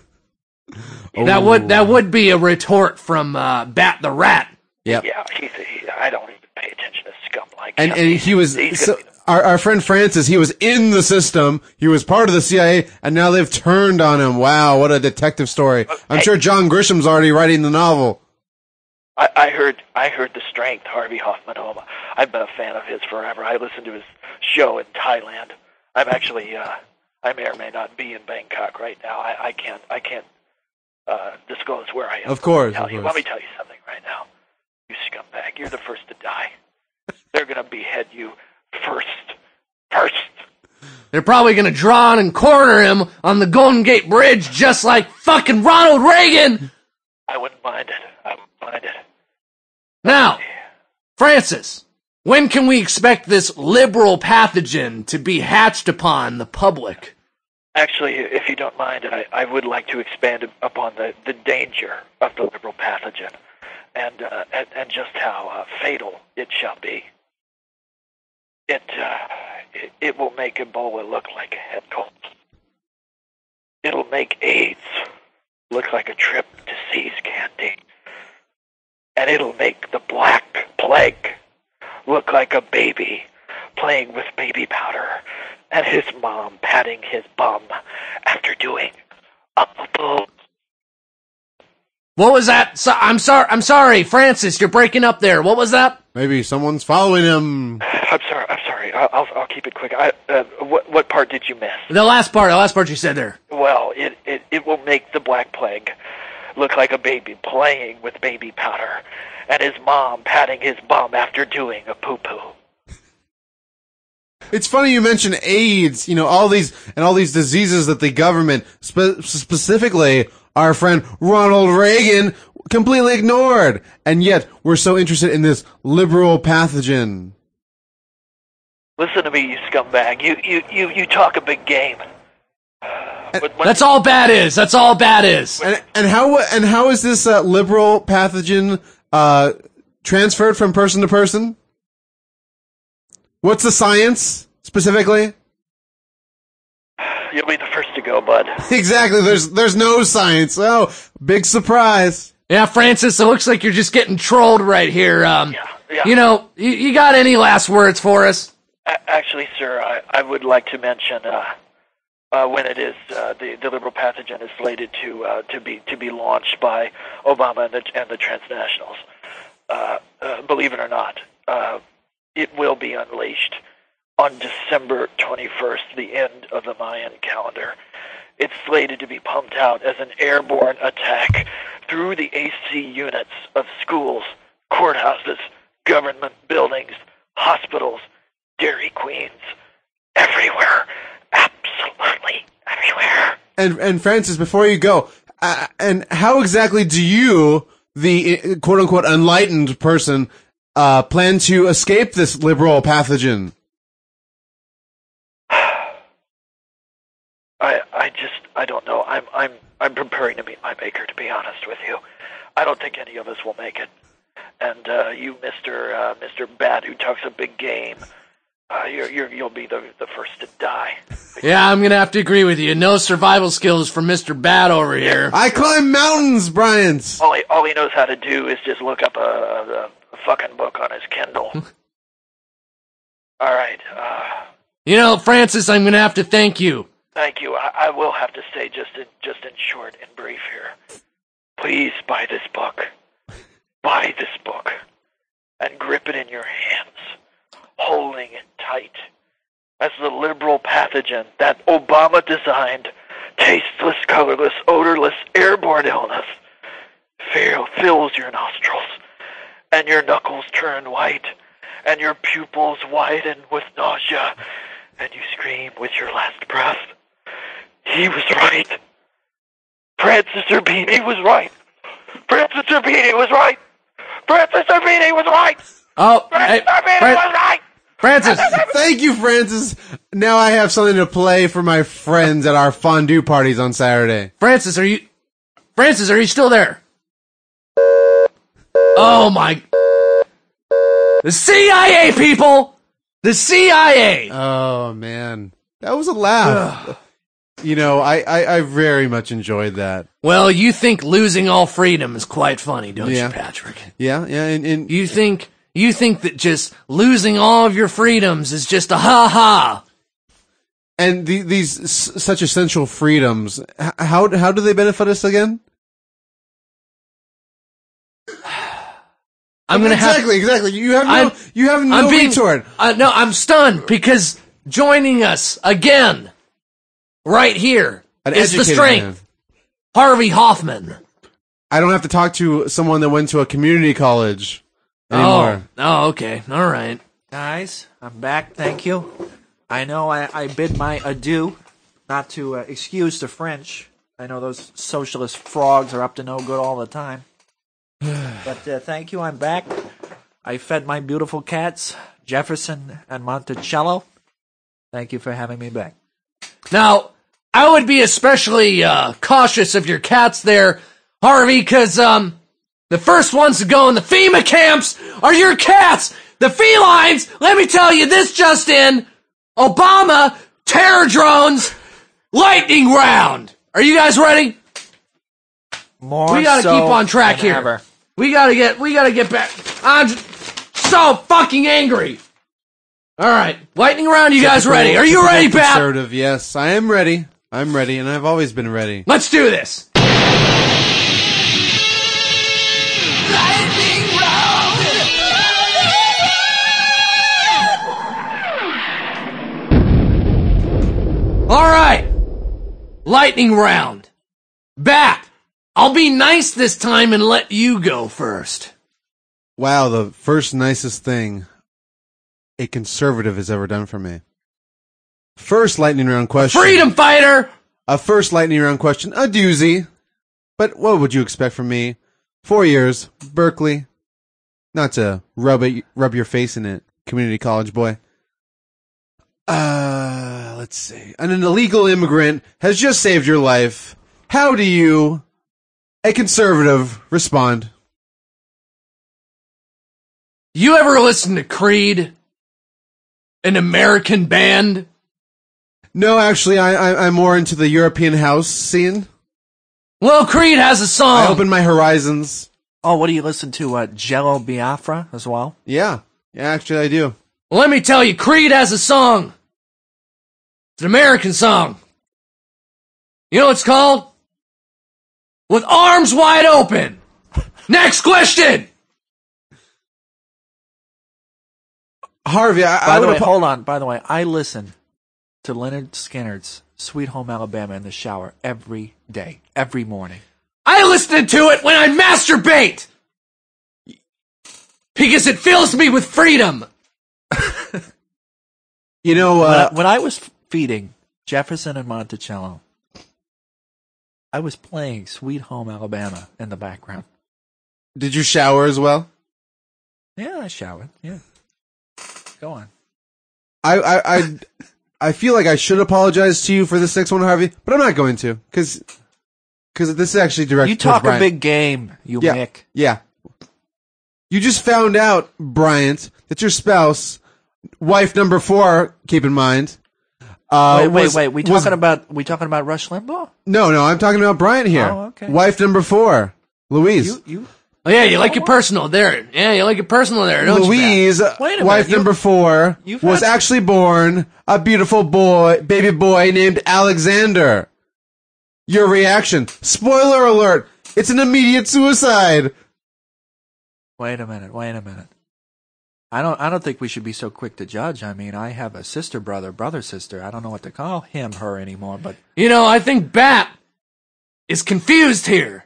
That would be a retort from Bat the Rat. Yep. Yeah, I don't even pay attention to scum like And him. he was He's so, gonna be- our friend Francis. He was in the system. He was part of the CIA, and now they've turned on him. Wow, what a detective story! I'm Hey. sure John Grisham's already writing the novel. I heard the strength, Harvey Hoffman Homa. I've been a fan of his forever. I listened to his show in Thailand. I'm actually, I may or may not be in Bangkok right now. I can't disclose where I am. Of course, Let of course. me tell you something right now. You scumbag, you're the first to die. They're gonna behead you first. They're probably gonna draw and corner him on the Golden Gate Bridge just like fucking Ronald Reagan! I wouldn't mind it. I wouldn't mind it. Now, Francis, when can we expect this liberal pathogen to be hatched upon the public? Actually, if you don't mind, I would like to expand upon the danger of the liberal pathogen and just how fatal it shall be. It will make Ebola look like a head cold. It'll make AIDS look like a trip to See's Candy. And it'll make the Black Plague look like a baby playing with baby powder and his mom patting his bum after doing a poo. What was that? I'm sorry, Francis, you're breaking up there. What was that? Maybe someone's following him. I'm sorry. I'll keep it quick. What part did you miss? The last part you said there. Well, it will make the Black Plague look like a baby playing with baby powder and his mom patting his bum after doing a poo-poo. It's funny you mention AIDS. You know, all these diseases that the government, specifically our friend Ronald Reagan, completely ignored, and yet we're so interested in this liberal pathogen. Listen to me, you scumbag. You talk a big game. But when- That's all bad is. That's all bad is. And how is this liberal pathogen transferred from person to person? What's the science specifically? You'll be the first to go, bud. Exactly. There's no science. Oh, big surprise. Yeah, Francis, it looks like you're just getting trolled right here. Yeah. You know, you got any last words for us? Actually, sir, I would like to mention when it is the liberal pathogen is slated to be launched by Obama and the transnationals. Believe it or not, it will be unleashed on December 21st, the end of the Mayan calendar. It's slated to be pumped out as an airborne attack through the AC units of schools, courthouses, government buildings, hospitals, Dairy Queens, everywhere. Absolutely everywhere. And Francis, before you go, and how exactly do you, the quote unquote enlightened person, plan to escape this liberal pathogen? I don't know. I'm preparing to meet my maker, to be honest with you. I don't think any of us will make it. And you, Mr. Bat, who talks a big game, you'll be the first to die. Yeah, I'm gonna have to agree with you. No survival skills from Mr. Bad over here. I climb mountains, Bryant. All he knows how to do is just look up a fucking book on his Kindle. All right. You know, Francis, I'm gonna have to thank you. Thank you. I will have to say, just in short and brief here, please buy this book. Buy this book and grip it in your hands, holding it tight, as the liberal pathogen that Obama designed tasteless, colorless, odorless, airborne illness fills your nostrils, and your knuckles turn white, and your pupils widen with nausea, and you scream with your last breath. He was right. Francis Urbini was right. Francis Urbini was right. Francis Urbini was right. Oh, Francis hey, Urbini was right. Francis. Thank you, Francis. Now I have something to play for my friends at our fondue parties on Saturday. Francis, are you still there? Oh my. The CIA, people! The CIA! Oh, man. That was a laugh. You know, I very much enjoyed that. Well, you think losing all freedom is quite funny, don't Yeah. you, Patrick? Yeah, and You think that just losing all of your freedoms is just a ha-ha. and these such essential freedoms, how do they benefit us again? I'm gonna Exactly. You have no retort. No, I'm stunned because joining us again, right here, An is the educated strength. man. Harvey Hoffman. I don't have to talk to someone that went to a community college anymore. Oh, okay. All right. Guys, I'm back. Thank you. I know I bid my adieu, not to excuse the French. I know those socialist frogs are up to no good all the time. But thank you, I'm back. I fed my beautiful cats, Jefferson and Monticello. Thank you for having me back. Now, I would be especially cautious of your cats there, Harvey, because the first ones to go in the FEMA camps are your cats, the felines. Let me tell you this just in: Obama, terror drones, lightning round. Are you guys ready? More We gotta so keep on track than here. ever. We gotta get back. I'm so fucking angry. All right, lightning round. You guys ready? Are you ready, Pat? Conservative, yes, I am ready. I'm ready, and I've always been ready. Let's do this. All right, lightning round. Bat, I'll be nice this time and let you go first. Wow, the first nicest thing a conservative has ever done for me. First lightning round question. Freedom fighter. A first lightning round question, a doozy. But what would you expect from me? 4 years, Berkeley. Not to rub your face in it, community college boy. Let's see. An illegal immigrant has just saved your life. How do you, a conservative, respond? You ever listen to Creed? An American band? No, actually, I'm more into the European house scene. Well, Creed has a song. I open my horizons. Oh, what do you listen to? Jello Biafra as well? Yeah, actually, I do. Well, let me tell you, Creed has a song. It's an American song. You know what it's called? With Arms Wide Open. Next question. Harvey, By the way, hold on. By the way, I listen to Leonard Skinner's Sweet Home Alabama in the shower every day, every morning. I listen to it when I masturbate. Because it fills me with freedom. You know, When I was feeding Jefferson and Monticello, I was playing Sweet Home Alabama in the background. did you shower as well? Yeah, I showered. Yeah. Go on. I feel like I should apologize to you for this next one, Harvey, but I'm not going to, because this is actually directed You towards talk a Bryant. big game, you Yeah, Mick. yeah. You just found out, Bryant, that your spouse, wife number 4, keep in mind. Wait. We was- talking about Rush Limbaugh? No, I'm talking about Bryant here. Oh, okay. Wife number 4, Louise. You Oh, yeah, you like it personal there. Yeah, you like it personal there, don't you? Louise, Wait a wife minute, number 4, you've was had- actually born a beautiful baby boy named Alexander. Your reaction. Spoiler alert. It's an immediate suicide. Wait a minute. I don't think we should be so quick to judge. I mean, I have a sister, brother, sister. I don't know what to call him, her anymore, but You know, I think Bat is confused here.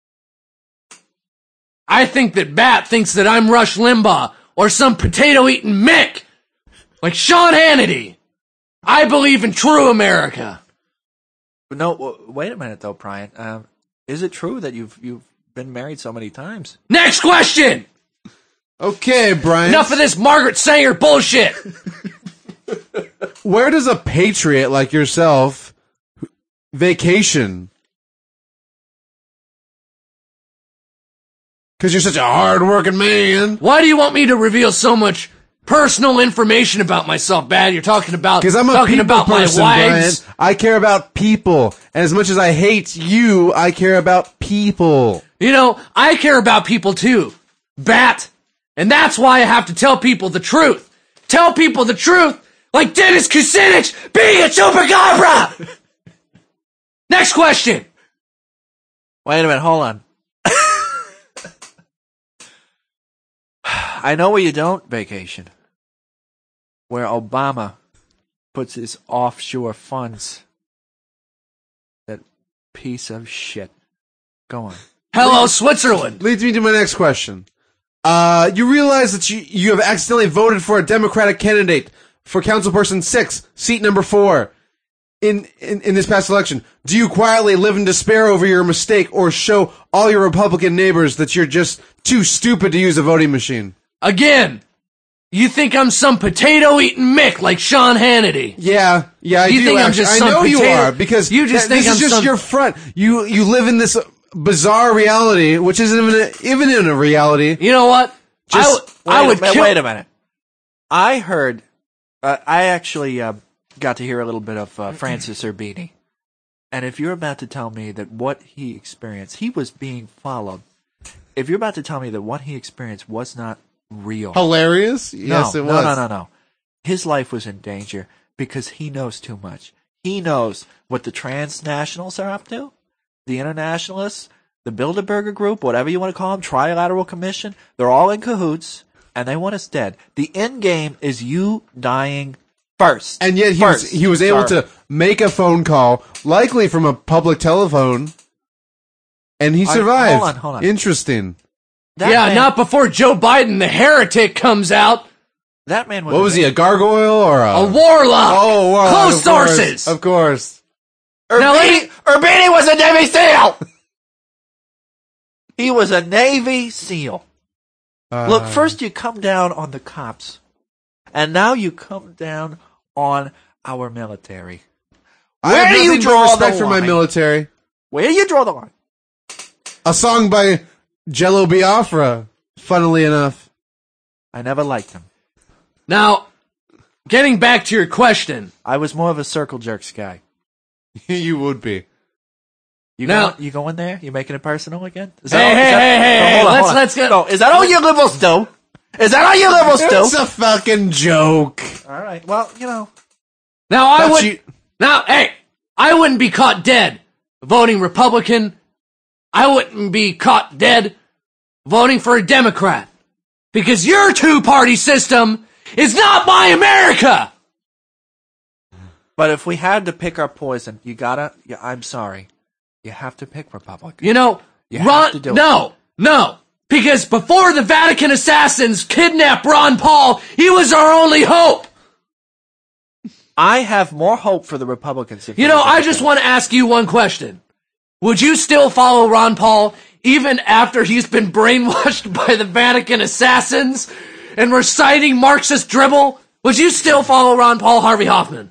I think that Bat thinks that I'm Rush Limbaugh or some potato-eating Mick, like Sean Hannity. I believe in true America. no. Wait a minute, though, Brian. Is it true that you've been married so many times? Next question! Okay, Brian. Enough of this Margaret Sanger bullshit! Where does a patriot like yourself vacation? Because you're such a hard-working man. Why do you want me to reveal so much personal information about myself, Bad? You're talking about Because I'm a talking people about person, my wives. Brian. I care about people. And as much as I hate you, I care about people. You know, I care about people too, Bat. And that's why I have to tell people the truth. Tell people the truth, like Dennis Kucinich being a chupacabra! Next question! Wait a minute, hold on. I know where you don't vacation. Where Obama puts his offshore funds. That piece of shit. Go on. Hello, Switzerland! Leads me to my next question. You realize that you have accidentally voted for a Democratic candidate for Councilperson 6, seat number 4, in this past election. Do you quietly live in despair over your mistake or show all your Republican neighbors that you're just too stupid to use a voting machine? Again, you think I'm some potato-eating Mick like Sean Hannity. Yeah, I You do. think I'm actually. just I some know you potato- are because You just think this I'm is just some- your front. You live in this bizarre reality, which isn't even in a reality. You know what? I would kill... Wait a minute. I heard. I actually got to hear a little bit of Francis Urbini, and if you're about to tell me that what he experienced, he was being followed. If you're about to tell me that what he experienced was not real, Hilarious? Yes, it was. No. His life was in danger because he knows too much. He knows what the transnationals are up to, the internationalists, the Bilderberger Group, whatever you want to call them, Trilateral Commission. They're all in cahoots, and they want us dead. The end game is you dying first. And yet he was able to make a phone call, likely from a public telephone, and he survived. Hold on. Interesting. Not before Joe Biden, the heretic, comes out. That man was. What was he, a gargoyle or A warlock. Oh, warlock. Close of course, sources. Of course. Now, Urbini was a Navy SEAL. He was a Navy SEAL. Look, first you come down on the cops, and now you come down on our military. I Where have do you nothing but draw respect the for my line? military. Where do you draw the line? A song by Jello Biafra, funnily enough. I never liked him. Now, getting back to your question. I was more of a circle jerks guy. You would be. You go in there? You making it personal again? Hey, hold on. let's get... No, is that all you liberals do? Is that all you liberals do? It's a fucking joke. All right. Well, you know. Now, I wouldn't be caught dead voting Republican. I wouldn't be caught dead voting for a Democrat. Because your two-party system is not my America! But if we had to pick our poison, I'm sorry. You have to pick Republican. You know, have to do it. No. Because before the Vatican assassins kidnapped Ron Paul, he was our only hope. I have more hope for the Republicans. You know, I just want to ask you one question. Would you still follow Ron Paul even after he's been brainwashed by the Vatican assassins and reciting Marxist dribble? Would you still follow Ron Paul, Harvey Hoffman?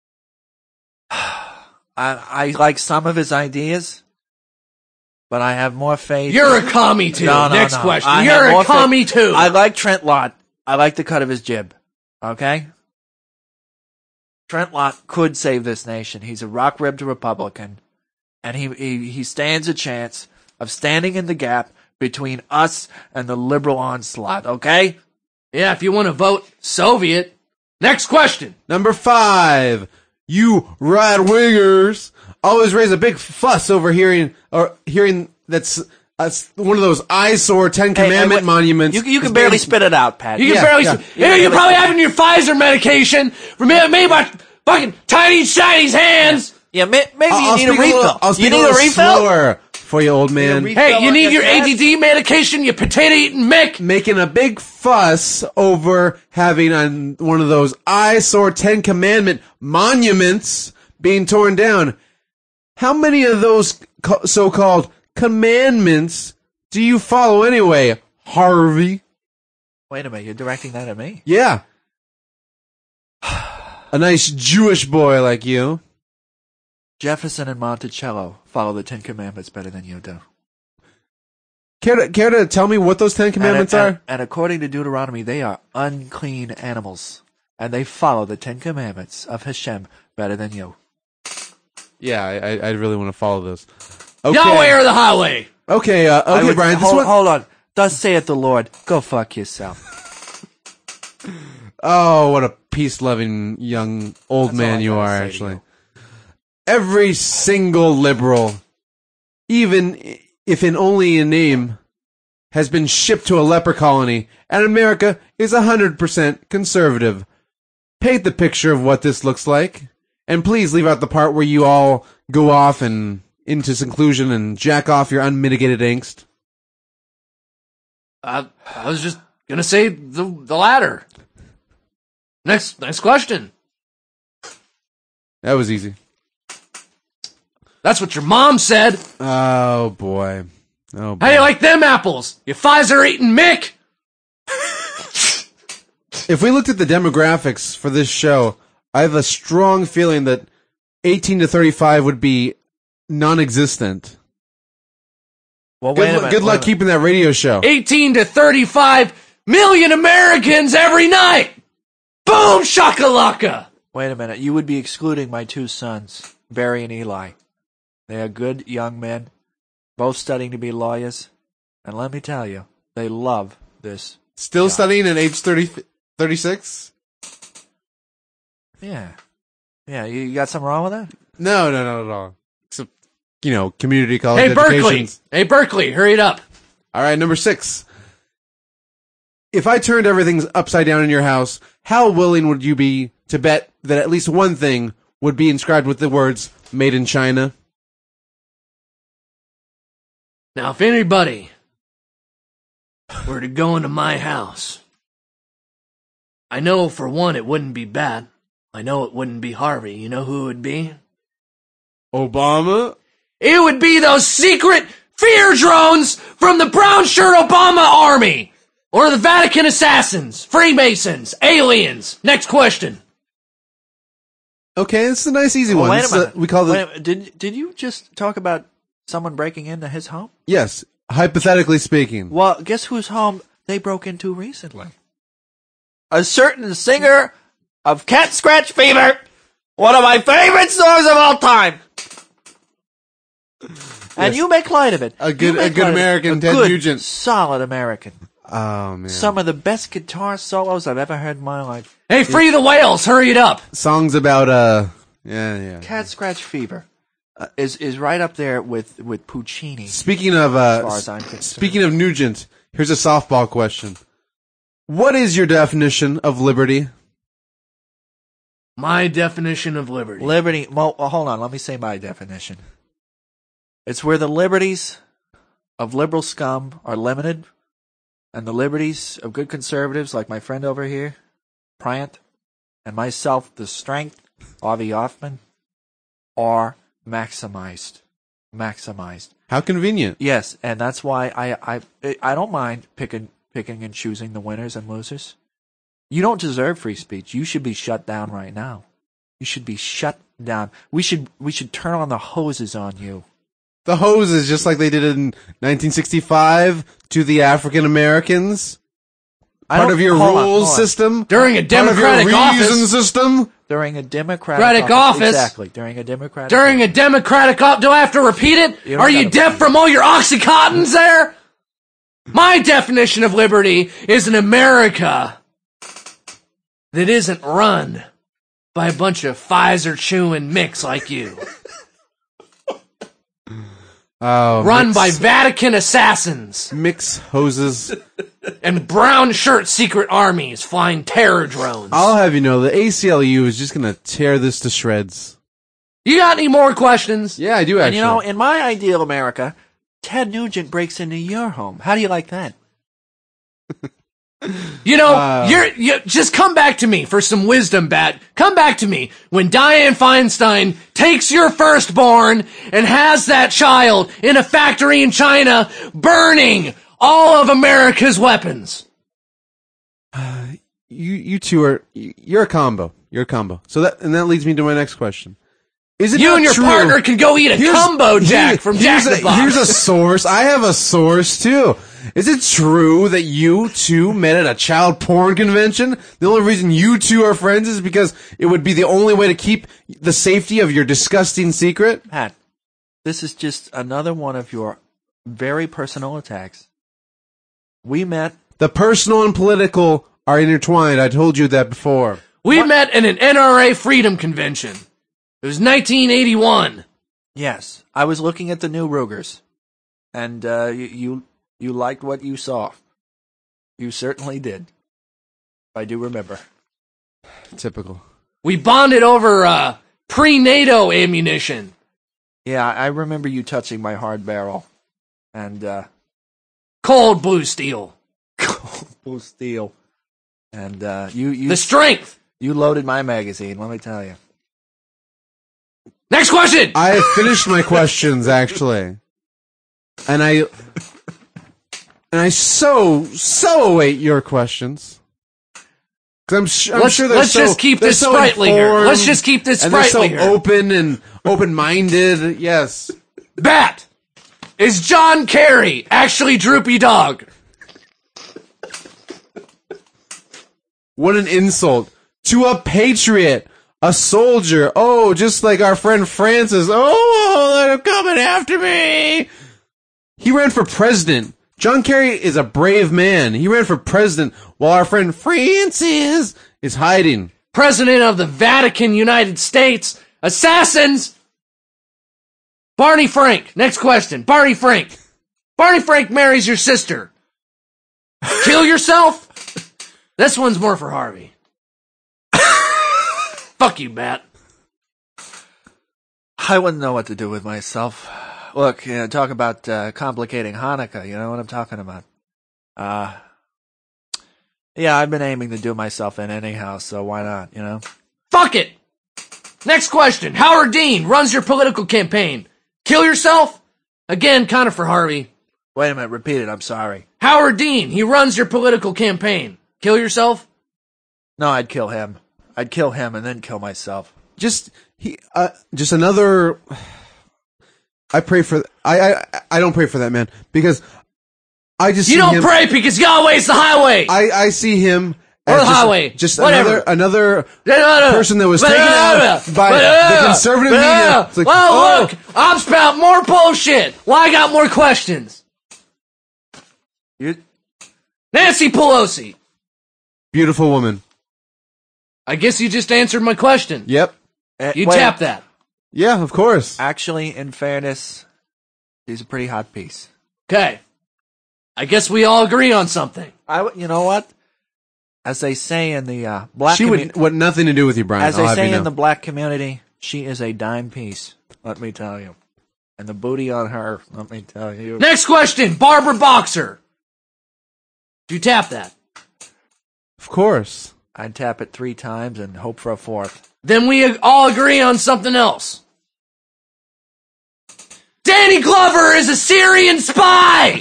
I like some of his ideas, but I have more faith. You're a commie too. Next question. I You're have a more commie too. I like Trent Lott. I like the cut of his jib. Okay? Trent Lott could save this nation. He's a rock-ribbed Republican, and he stands a chance of standing in the gap between us and the liberal onslaught, okay? Yeah, if you want to vote Soviet. Next question. Number 5. You right-wingers always raise a big fuss over hearing that one of those eyesore Ten Commandment wait, monuments. You can barely spit it out, Pat. You can Yeah, barely. yeah. You're probably having your Pfizer medication made by fucking tiny Chinese hands. Yeah, maybe I'll you need a speak refill. I'll You speak need a little a refill? slower for you, old man. Hey, you need your ADD medication, you potato-eating Mick. Making a big fuss over having one of those eyesore Ten Commandment monuments being torn down. How many of those so-called commandments do you follow anyway, Harvey? Wait a minute, you're directing that at me? Yeah. A nice Jewish boy like you. Jefferson and Monticello follow the Ten Commandments better than you do. Care to tell me what those Ten Commandments are? And according to Deuteronomy, they are unclean animals. And they follow the Ten Commandments of Hashem better than you. Yeah, I really want to follow those. Okay. Yahweh or the highway. Okay, Brian. Hold on. Thus saith the Lord, go fuck yourself. Oh, what a peace-loving young old That's all man I you gotta are, say to actually. you. Every single liberal, even if in only in name, has been shipped to a leper colony, and America is 100% conservative. Paint the picture of what this looks like, and please leave out the part where you all go off and into seclusion and jack off your unmitigated angst. I was just gonna say the latter. Next question. That was easy. That's what your mom said. Oh, boy. Oh, boy. How you like them apples? You Pfizer-eating Mick? If we looked at the demographics for this show, I have a strong feeling that 18 to 35 would be non-existent. Well, wait a minute. Good luck keeping that radio show. 18 to 35 million Americans every night. Boom shakalaka. Wait a minute. You would be excluding my two sons, Barry and Eli. They are good young men, both studying to be lawyers. And let me tell you, they love this. Still studying at age 36? Yeah. Yeah, you got something wrong with that? No, not at all. Except, community college Hey, Berkeley. educations. Hey, Berkeley, hurry it up. All right, number 6. If I turned everything upside down in your house, how willing would you be to bet that at least one thing would be inscribed with the words, Made in China? Now, if anybody were to go into my house, I know for one it wouldn't be Bat. I know it wouldn't be Harvey. You know who it would be? Obama? It would be those secret fear drones from the brown shirt Obama army. Or the Vatican assassins, Freemasons, aliens. Next question. Okay, it's a nice easy one. Wait This a is minute. we call Wait a it. minute. Did you just talk about someone breaking into his home? Yes, hypothetically speaking. Well, guess whose home they broke into recently? A certain singer of Cat Scratch Fever, one of my favorite songs of all time. And Yes. you make light of it. A good You make light of it. American, A Ted good, Nugent. solid American. Oh man, Some of the best guitar solos I've ever heard in my life. Hey, free the whales, hurry it up. songs about yeah. Cat Scratch Fever is right up there with Puccini. Speaking of far as I'm concerned. speaking of Nugent, here's a softball question. What is your definition of liberty? My definition of liberty. Liberty. Well, hold on. Let me say my definition. It's where the liberties of liberal scum are limited, and the liberties of good conservatives like my friend over here, Prant, and myself, the strength, Avi Hoffman, are maximized. Maximized. How convenient. Yes, and that's why I don't mind picking and choosing the winners and losers. You don't deserve free speech. You should be shut down right now. You should be shut down. We should turn on the hoses on you. The hoses, just like they did in 1965 to the African Americans. Part of your hold on, rules hold on. system. During a part Democratic of your reason office. system. During a Democratic office. Exactly. During a Democratic During a Democratic op, do I have to repeat it? You don't Are you gotta deaf repeat from all your Oxycontins there? My definition of liberty is an America that isn't run by a bunch of Pfizer chewing micks like you. run by Vatican assassins mix hoses. and brown shirt secret armies flying terror drones. I'll have you know, the ACLU is just gonna tear this to shreds. You got any more questions? Yeah, I do actually. And you know, in my ideal America, Ted Nugent breaks into your home. How do you like that? You know, you just come back to me for some wisdom, Bat. Come back to me when Dianne Feinstein takes your firstborn and has that child in a factory in China burning all of America's weapons. You two are you're a combo. You're a combo. So that leads me to my next question. Is it You not and your true- partner can go eat a combo jack from Jack in the Box. Here's a source. I have a source too. Is it true that you two met at a child porn convention? The only reason you two are friends is because it would be the only way to keep the safety of your disgusting secret? Pat, this is just another one of your very personal attacks. We met. The personal and political are intertwined. I told you that before. We met at an NRA Freedom Convention. It was 1981. Yes, I was looking at the new Rugers, and you liked what you saw. You certainly did. I do remember. Typical. We bonded over pre-NATO ammunition. Yeah, I remember you touching my hard barrel, and Cold blue steel. blue steel, and you The strength. you loaded my magazine. Let me tell you. Next question. I have finished my questions actually, and I so await your questions. Because I'm sure they're let's just keep they're this so sprightly here. informed, Let's just keep this and they're so sprightly here. open and open-minded. Yes. Bat. Is John Kerry actually Droopy Dog? What an insult to a patriot, a soldier. Oh, just like our friend Francis. Oh, they're coming after me. He ran for president. John Kerry is a brave man. He ran for president while our friend Francis is hiding. President of the Vatican, United States. Assassins. Barney Frank. Next question. Barney Frank. Barney Frank marries your sister. Kill yourself? This one's more for Harvey. Fuck you, Bat. I wouldn't know what to do with myself. Look, talk about complicating Hanukkah. You know what I'm talking about. Yeah, I've been aiming to do myself in anyhow, so why not, you know? Fuck it. Next question. Howard Dean runs your political campaign. Kill yourself? Again, kind of for Harvey. Wait a minute, repeat it, I'm sorry. Howard Dean, he runs your political campaign. Kill yourself? No, I'd kill him. I'd kill him and then kill myself. Just another. I pray for. I don't pray for that man because I just You see don't him, pray because Yahweh's the highway. I see him Or as the highway. just Whatever. another person that was taken out by the conservative media. It's like, well, oh, look, I'm spouting more bullshit. Well, I got more questions. You, Nancy Pelosi. beautiful woman. I guess you just answered my question. Yep. You wait, tap that. Yeah, of course. Actually, in fairness, she's a pretty hot piece. Okay. I guess we all agree on something. You know what? As they say in the black She would want nothing to do with you, Brian. as I'll they have say you know. in the black community, she is a dime piece. Let me tell you. And the booty on her, let me tell you. Next question. Barbara Boxer. Did you tap that? Of course. I'd tap it 3 times and hope for a 4th. Then we all agree on something else. Danny Glover is a Syrian spy!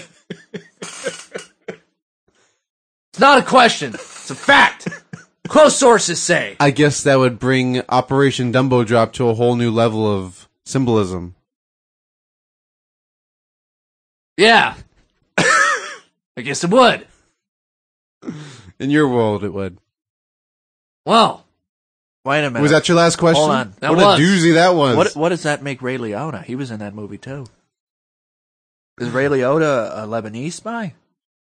It's not a question. It's a fact. Close sources say. I guess that would bring Operation Dumbo Drop to a whole new level of symbolism. Yeah. I guess it would. In your world, it would. Well, Wait a minute. Was that your last question? Hold on. That What was. a doozy that was. What does that make Ray Liotta? He was in that movie too. Is Ray Liotta a Lebanese spy?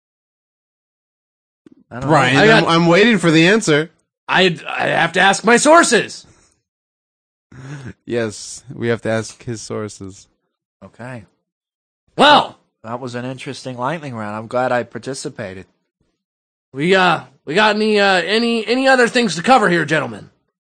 I don't Brian, I got- I'm waiting for the answer. I have to ask my sources. Yes, we have to ask his sources. know. Okay. Well, That was an interesting lightning round. I'm glad I participated. we got any other things to cover here, gentlemen?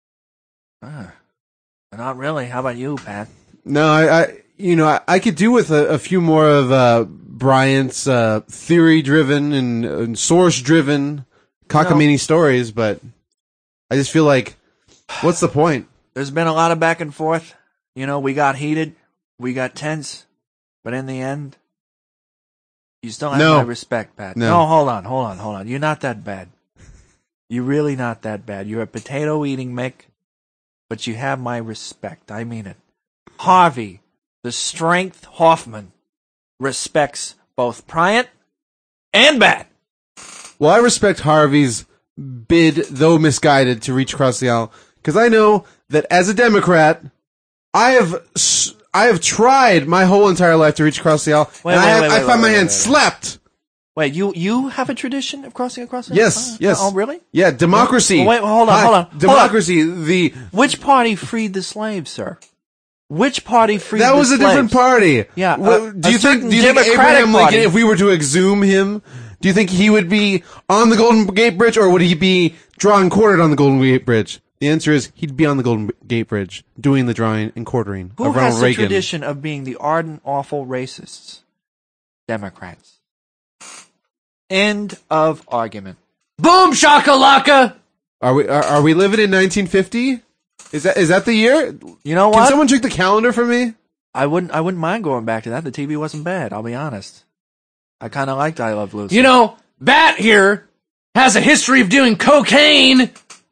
Not really. How about you, Pat? No, I could do with a few more of Bryant's theory-driven and source-driven cockamamie stories, but I just feel like, what's the point? There's been a lot of back and forth. We got heated, we got tense, but in the end, you still have my respect, Pat. No, hold on. You're not that bad. You're really not that bad. You're a potato-eating Mick, but you have my respect. I mean it. Harvey, the Strength Hoffman, respects both Bryant and Bat. Well, I respect Harvey's bid, though misguided, to reach across the aisle, because I know that as a Democrat, I have tried my whole entire life to reach across the aisle, and I find my hand slapped. Wait, you have a tradition of crossing across the aisle? Yes, yes. Oh, really? Yeah, democracy. Wait, hold on. Democracy, Which party freed the slaves, sir? Which party freed the that was slaves? a different party. Yeah. Do you think Abraham Lincoln, if we were to exhume him, do you think he would be on the Golden Gate Bridge, or would he be drawing quartered on the Golden Gate Bridge? The answer is he'd be on the Golden Gate Bridge doing the drawing and quartering Who of Ronald has the Reagan. tradition of being the ardent, awful racists? Democrats. End of argument. Boom shakalaka! Are we living in 1950? Is that the year? You know Can what? someone check the calendar for me? I wouldn't mind going back to that. The TV wasn't bad, I'll be honest. I kind of liked I Love Lucy. Bat here has a history of doing cocaine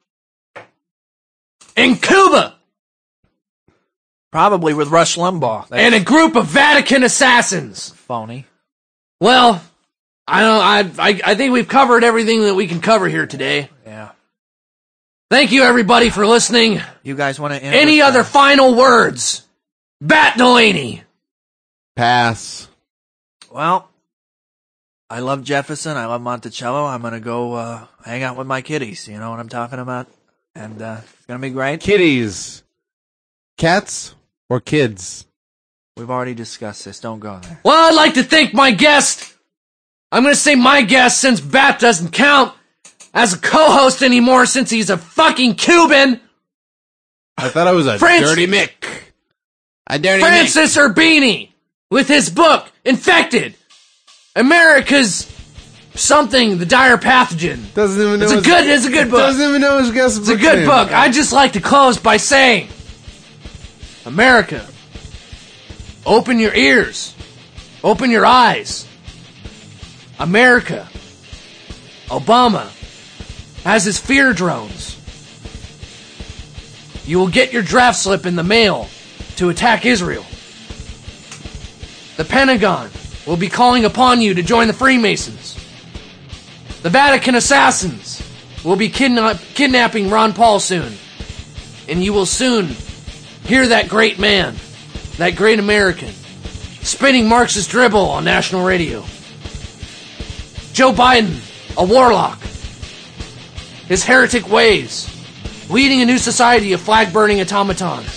in Cuba. Probably with Rush Limbaugh. And a group of Vatican assassins. Phony. Well, I think we've covered everything that we can cover here today. Yeah. Thank you, everybody, for listening. You guys want to end Any with, other final words? Bat Delaney. Pass. Well, I love Jefferson. I love Monticello. I'm going to go hang out with my kitties. You know what I'm talking about? And it's going to be great. Kitties. Cats or kids? We've already discussed this. Don't go there. Well, I'd like to thank my guest. I'm going to say my guest since Bat doesn't count as a co-host anymore since he's a fucking Cuban. I thought I was a dirty Mick. A dirty Francis Urbini with his book, Infected. America's something, the dire pathogen. Doesn't even know It's a good book. Doesn't even know his guest. It's a good book. I'd just like to close by saying, America, open your ears. Open your eyes. America, Obama has his fear drones. You will get your draft slip in the mail to attack Israel. The Pentagon will be calling upon you to join the Freemasons. The Vatican assassins will be kidnapping Ron Paul soon. And you will soon hear that great man, that great American, spinning Marxist dribble on national radio. Joe Biden, a warlock. His heretic ways, leading a new society of flag-burning automatons.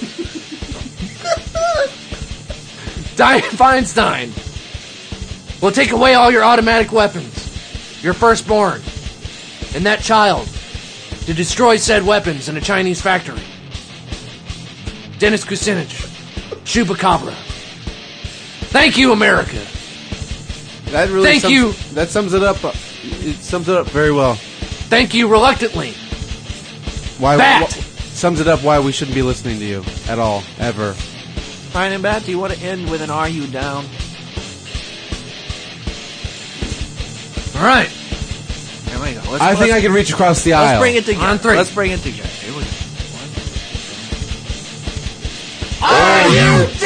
Dianne Feinstein will take away all your automatic weapons, your firstborn, and that child to destroy said weapons in a Chinese factory. Dennis Kucinich, Chupacabra. Thank you, America. That really Thank you. That sums it up. It sums it up very well. Thank you, reluctantly. Why sums it up why we shouldn't be listening to you at all, ever. Fine and Bat, do you want to end with an Are You Down? All right. There we go. I think I can reach across the aisle. Let's bring it together. On three. Let's bring it together. Here we go. Are you